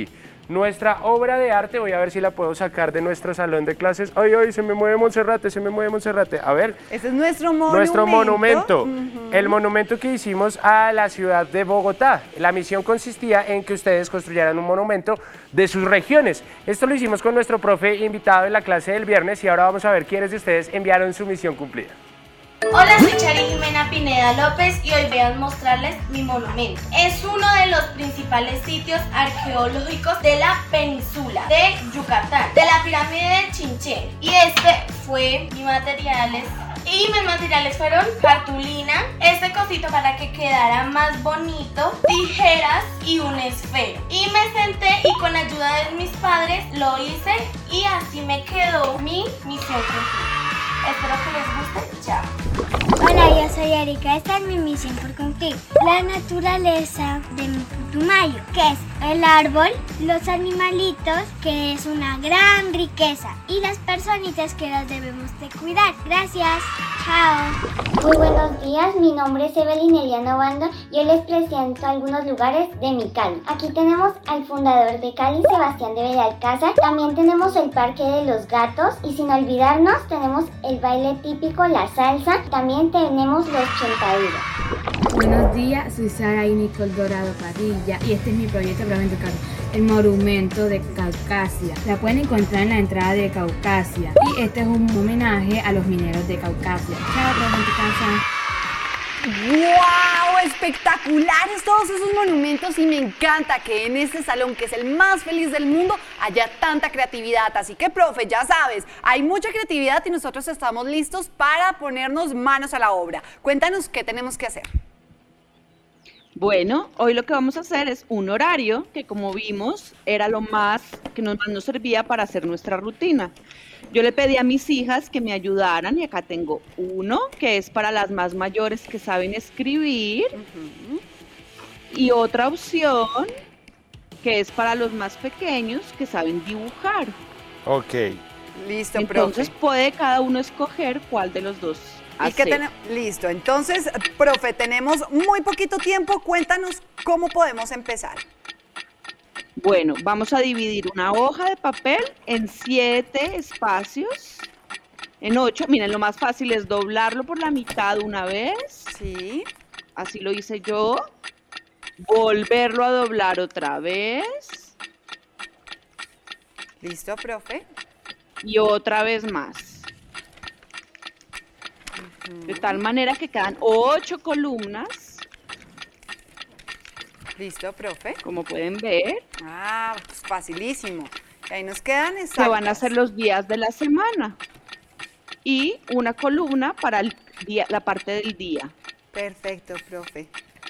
nuestra obra de arte. Voy a ver si la puedo sacar de nuestro salón de clases. Ay, ay, se me mueve Monserrate, se me mueve Monserrate. A ver. Ese es nuestro monumento. Nuestro monumento. El monumento que hicimos a la ciudad de Bogotá. La misión consistía en que ustedes construyeran un monumento de sus regiones. Esto lo hicimos con nuestro profe invitado en la clase del viernes y ahora vamos a ver quiénes de ustedes enviaron su misión cumplida. Hola, soy Chari Jimena Pineda López y hoy voy a mostrarles mi monumento. Es uno de los principales sitios arqueológicos de la península de Yucatán, de la pirámide de Chinchén. Y este fue mis materiales. Y mis materiales fueron cartulina, este cosito para que quedara más bonito, tijeras y un esfero. Y me senté y con ayuda de mis padres lo hice y así me quedó mi misión cumplida. Espero que les guste. Chao. Hola, yo soy Erika. Esta es mi misión por cumplir. La naturaleza de mi Putumayo, que es el árbol, los animalitos, que es una gran riqueza, y las personitas que las debemos de cuidar. Gracias. Chao. Muy buenos días, mi nombre es Evelyn Eliana Obando y hoy les presento algunos lugares de mi Cali. Aquí tenemos al fundador de Cali, Sebastián de Belalcázar. También tenemos el Parque de los Gatos y sin olvidarnos tenemos el baile típico, la salsa. También tenemos los chontadillos. Buenos días, soy Sara y Nicole Dorado Padilla y este es mi proyecto Profe Casa, el monumento de Caucasia. La pueden encontrar en la entrada de Caucasia y este es un homenaje a los mineros de Caucasia. Chao, Profe Casa. ¡Wow! Espectaculares todos esos monumentos y me encanta que en este salón, que es el más feliz del mundo, haya tanta creatividad. Así que, profe, ya sabes, hay mucha creatividad y nosotros estamos listos para ponernos manos a la obra. Cuéntanos qué tenemos que hacer. Bueno, hoy lo que vamos a hacer es un horario que, como vimos, era lo más que más nos servía para hacer nuestra rutina. Yo le pedí a mis hijas que me ayudaran y acá tengo uno que es para las más mayores que saben escribir y otra opción que es para los más pequeños que saben dibujar. Ok. Listo, entonces profe. puede cada uno escoger cuál de los dos hacer. Listo, entonces, profe, tenemos muy poquito tiempo, cuéntanos cómo podemos empezar. Bueno, vamos a dividir una hoja de papel en 7 espacios, en 8. Miren, lo más fácil es doblarlo por la mitad una vez. Sí. Así lo hice yo. Volverlo a doblar otra vez. Listo, profe. Y otra vez más. De tal manera que quedan 8 columnas. Listo, profe. Como pueden ver. Ah, pues facilísimo. Y ahí nos quedan exactas. Que van a ser los días de la semana. Y una columna para el día, la parte del día. Perfecto, profe.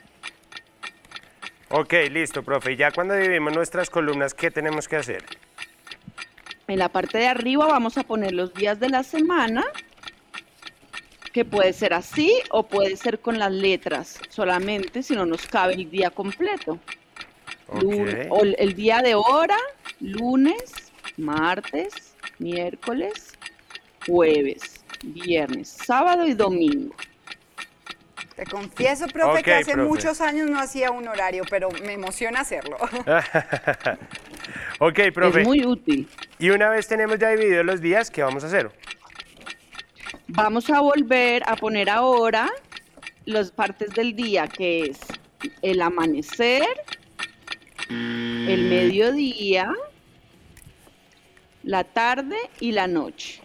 Ok, listo, profe. Y ya cuando dividimos nuestras columnas, ¿qué tenemos que hacer? En la parte de arriba vamos a poner los días de la semana, que puede ser así o puede ser con las letras solamente, si no nos cabe el día completo. Okay. O el día de hora, lunes, martes, miércoles, jueves, viernes, sábado y domingo. Te confieso, profe, que hace profe. muchos años no hacía un horario, pero me emociona hacerlo. Ok, profe. Es muy útil. Y una vez tenemos ya divididos los días, ¿qué vamos a hacer? Vamos a volver a poner ahora las partes del día, que es el amanecer, el mediodía, la tarde y la noche.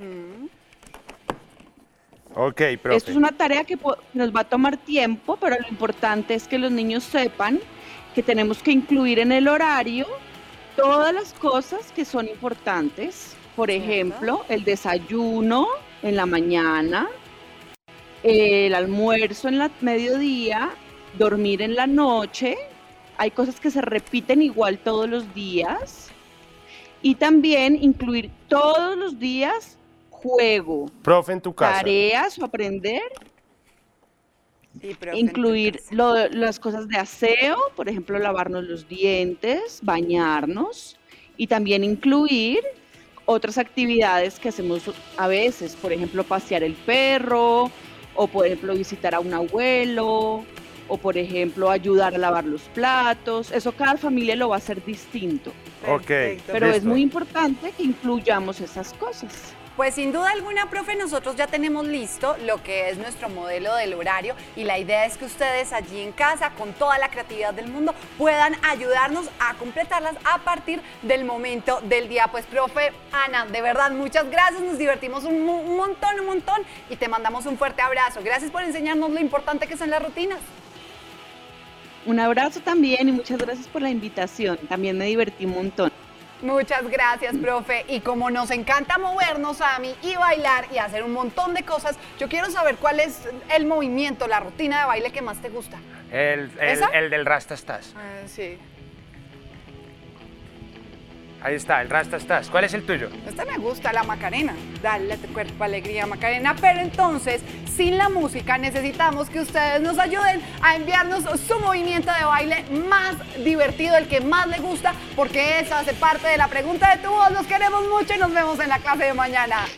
Ok, profe. Esto es una tarea que nos va a tomar tiempo, pero lo importante es que los niños sepan que tenemos que incluir en el horario todas las cosas que son importantes. Por ejemplo, el desayuno en la mañana, el almuerzo en la mediodía, dormir en la noche. Hay cosas que se repiten igual todos los días. Y también incluir todos los días juego. Profe, en tu casa. Tareas o aprender. Sí, profe, incluir las cosas de aseo, por ejemplo, lavarnos los dientes, bañarnos. Y también incluir otras actividades que hacemos a veces, por ejemplo, pasear el perro, o por ejemplo, visitar a un abuelo, o por ejemplo ayudar a lavar los platos. Eso cada familia lo va a hacer distinto. Ok. Pero es muy importante que incluyamos esas cosas. Pues sin duda alguna, profe, nosotros ya tenemos listo lo que es nuestro modelo del horario y la idea es que ustedes allí en casa, con toda la creatividad del mundo, puedan ayudarnos a completarlas a partir del momento del día. Pues, profe Ana, de verdad, muchas gracias, nos divertimos un montón y te mandamos un fuerte abrazo. Gracias por enseñarnos lo importante que son las rutinas. Un abrazo también y muchas gracias por la invitación, también me divertí un montón. Muchas gracias, profe. Y como nos encanta movernos, Ami, y bailar y hacer un montón de cosas, yo quiero saber cuál es el movimiento, la rutina de baile que más te gusta. El del Rastastas. Sí. Ahí está, el Rastastas. ¿Cuál es el tuyo? Este me gusta, la Macarena. Dale a tu cuerpo alegría, Macarena. Pero entonces, sin la música, necesitamos que ustedes nos ayuden a enviarnos su movimiento de baile más divertido, el que más les gusta, porque eso hace parte de la pregunta de tu voz. Los queremos mucho y nos vemos en la clase de mañana.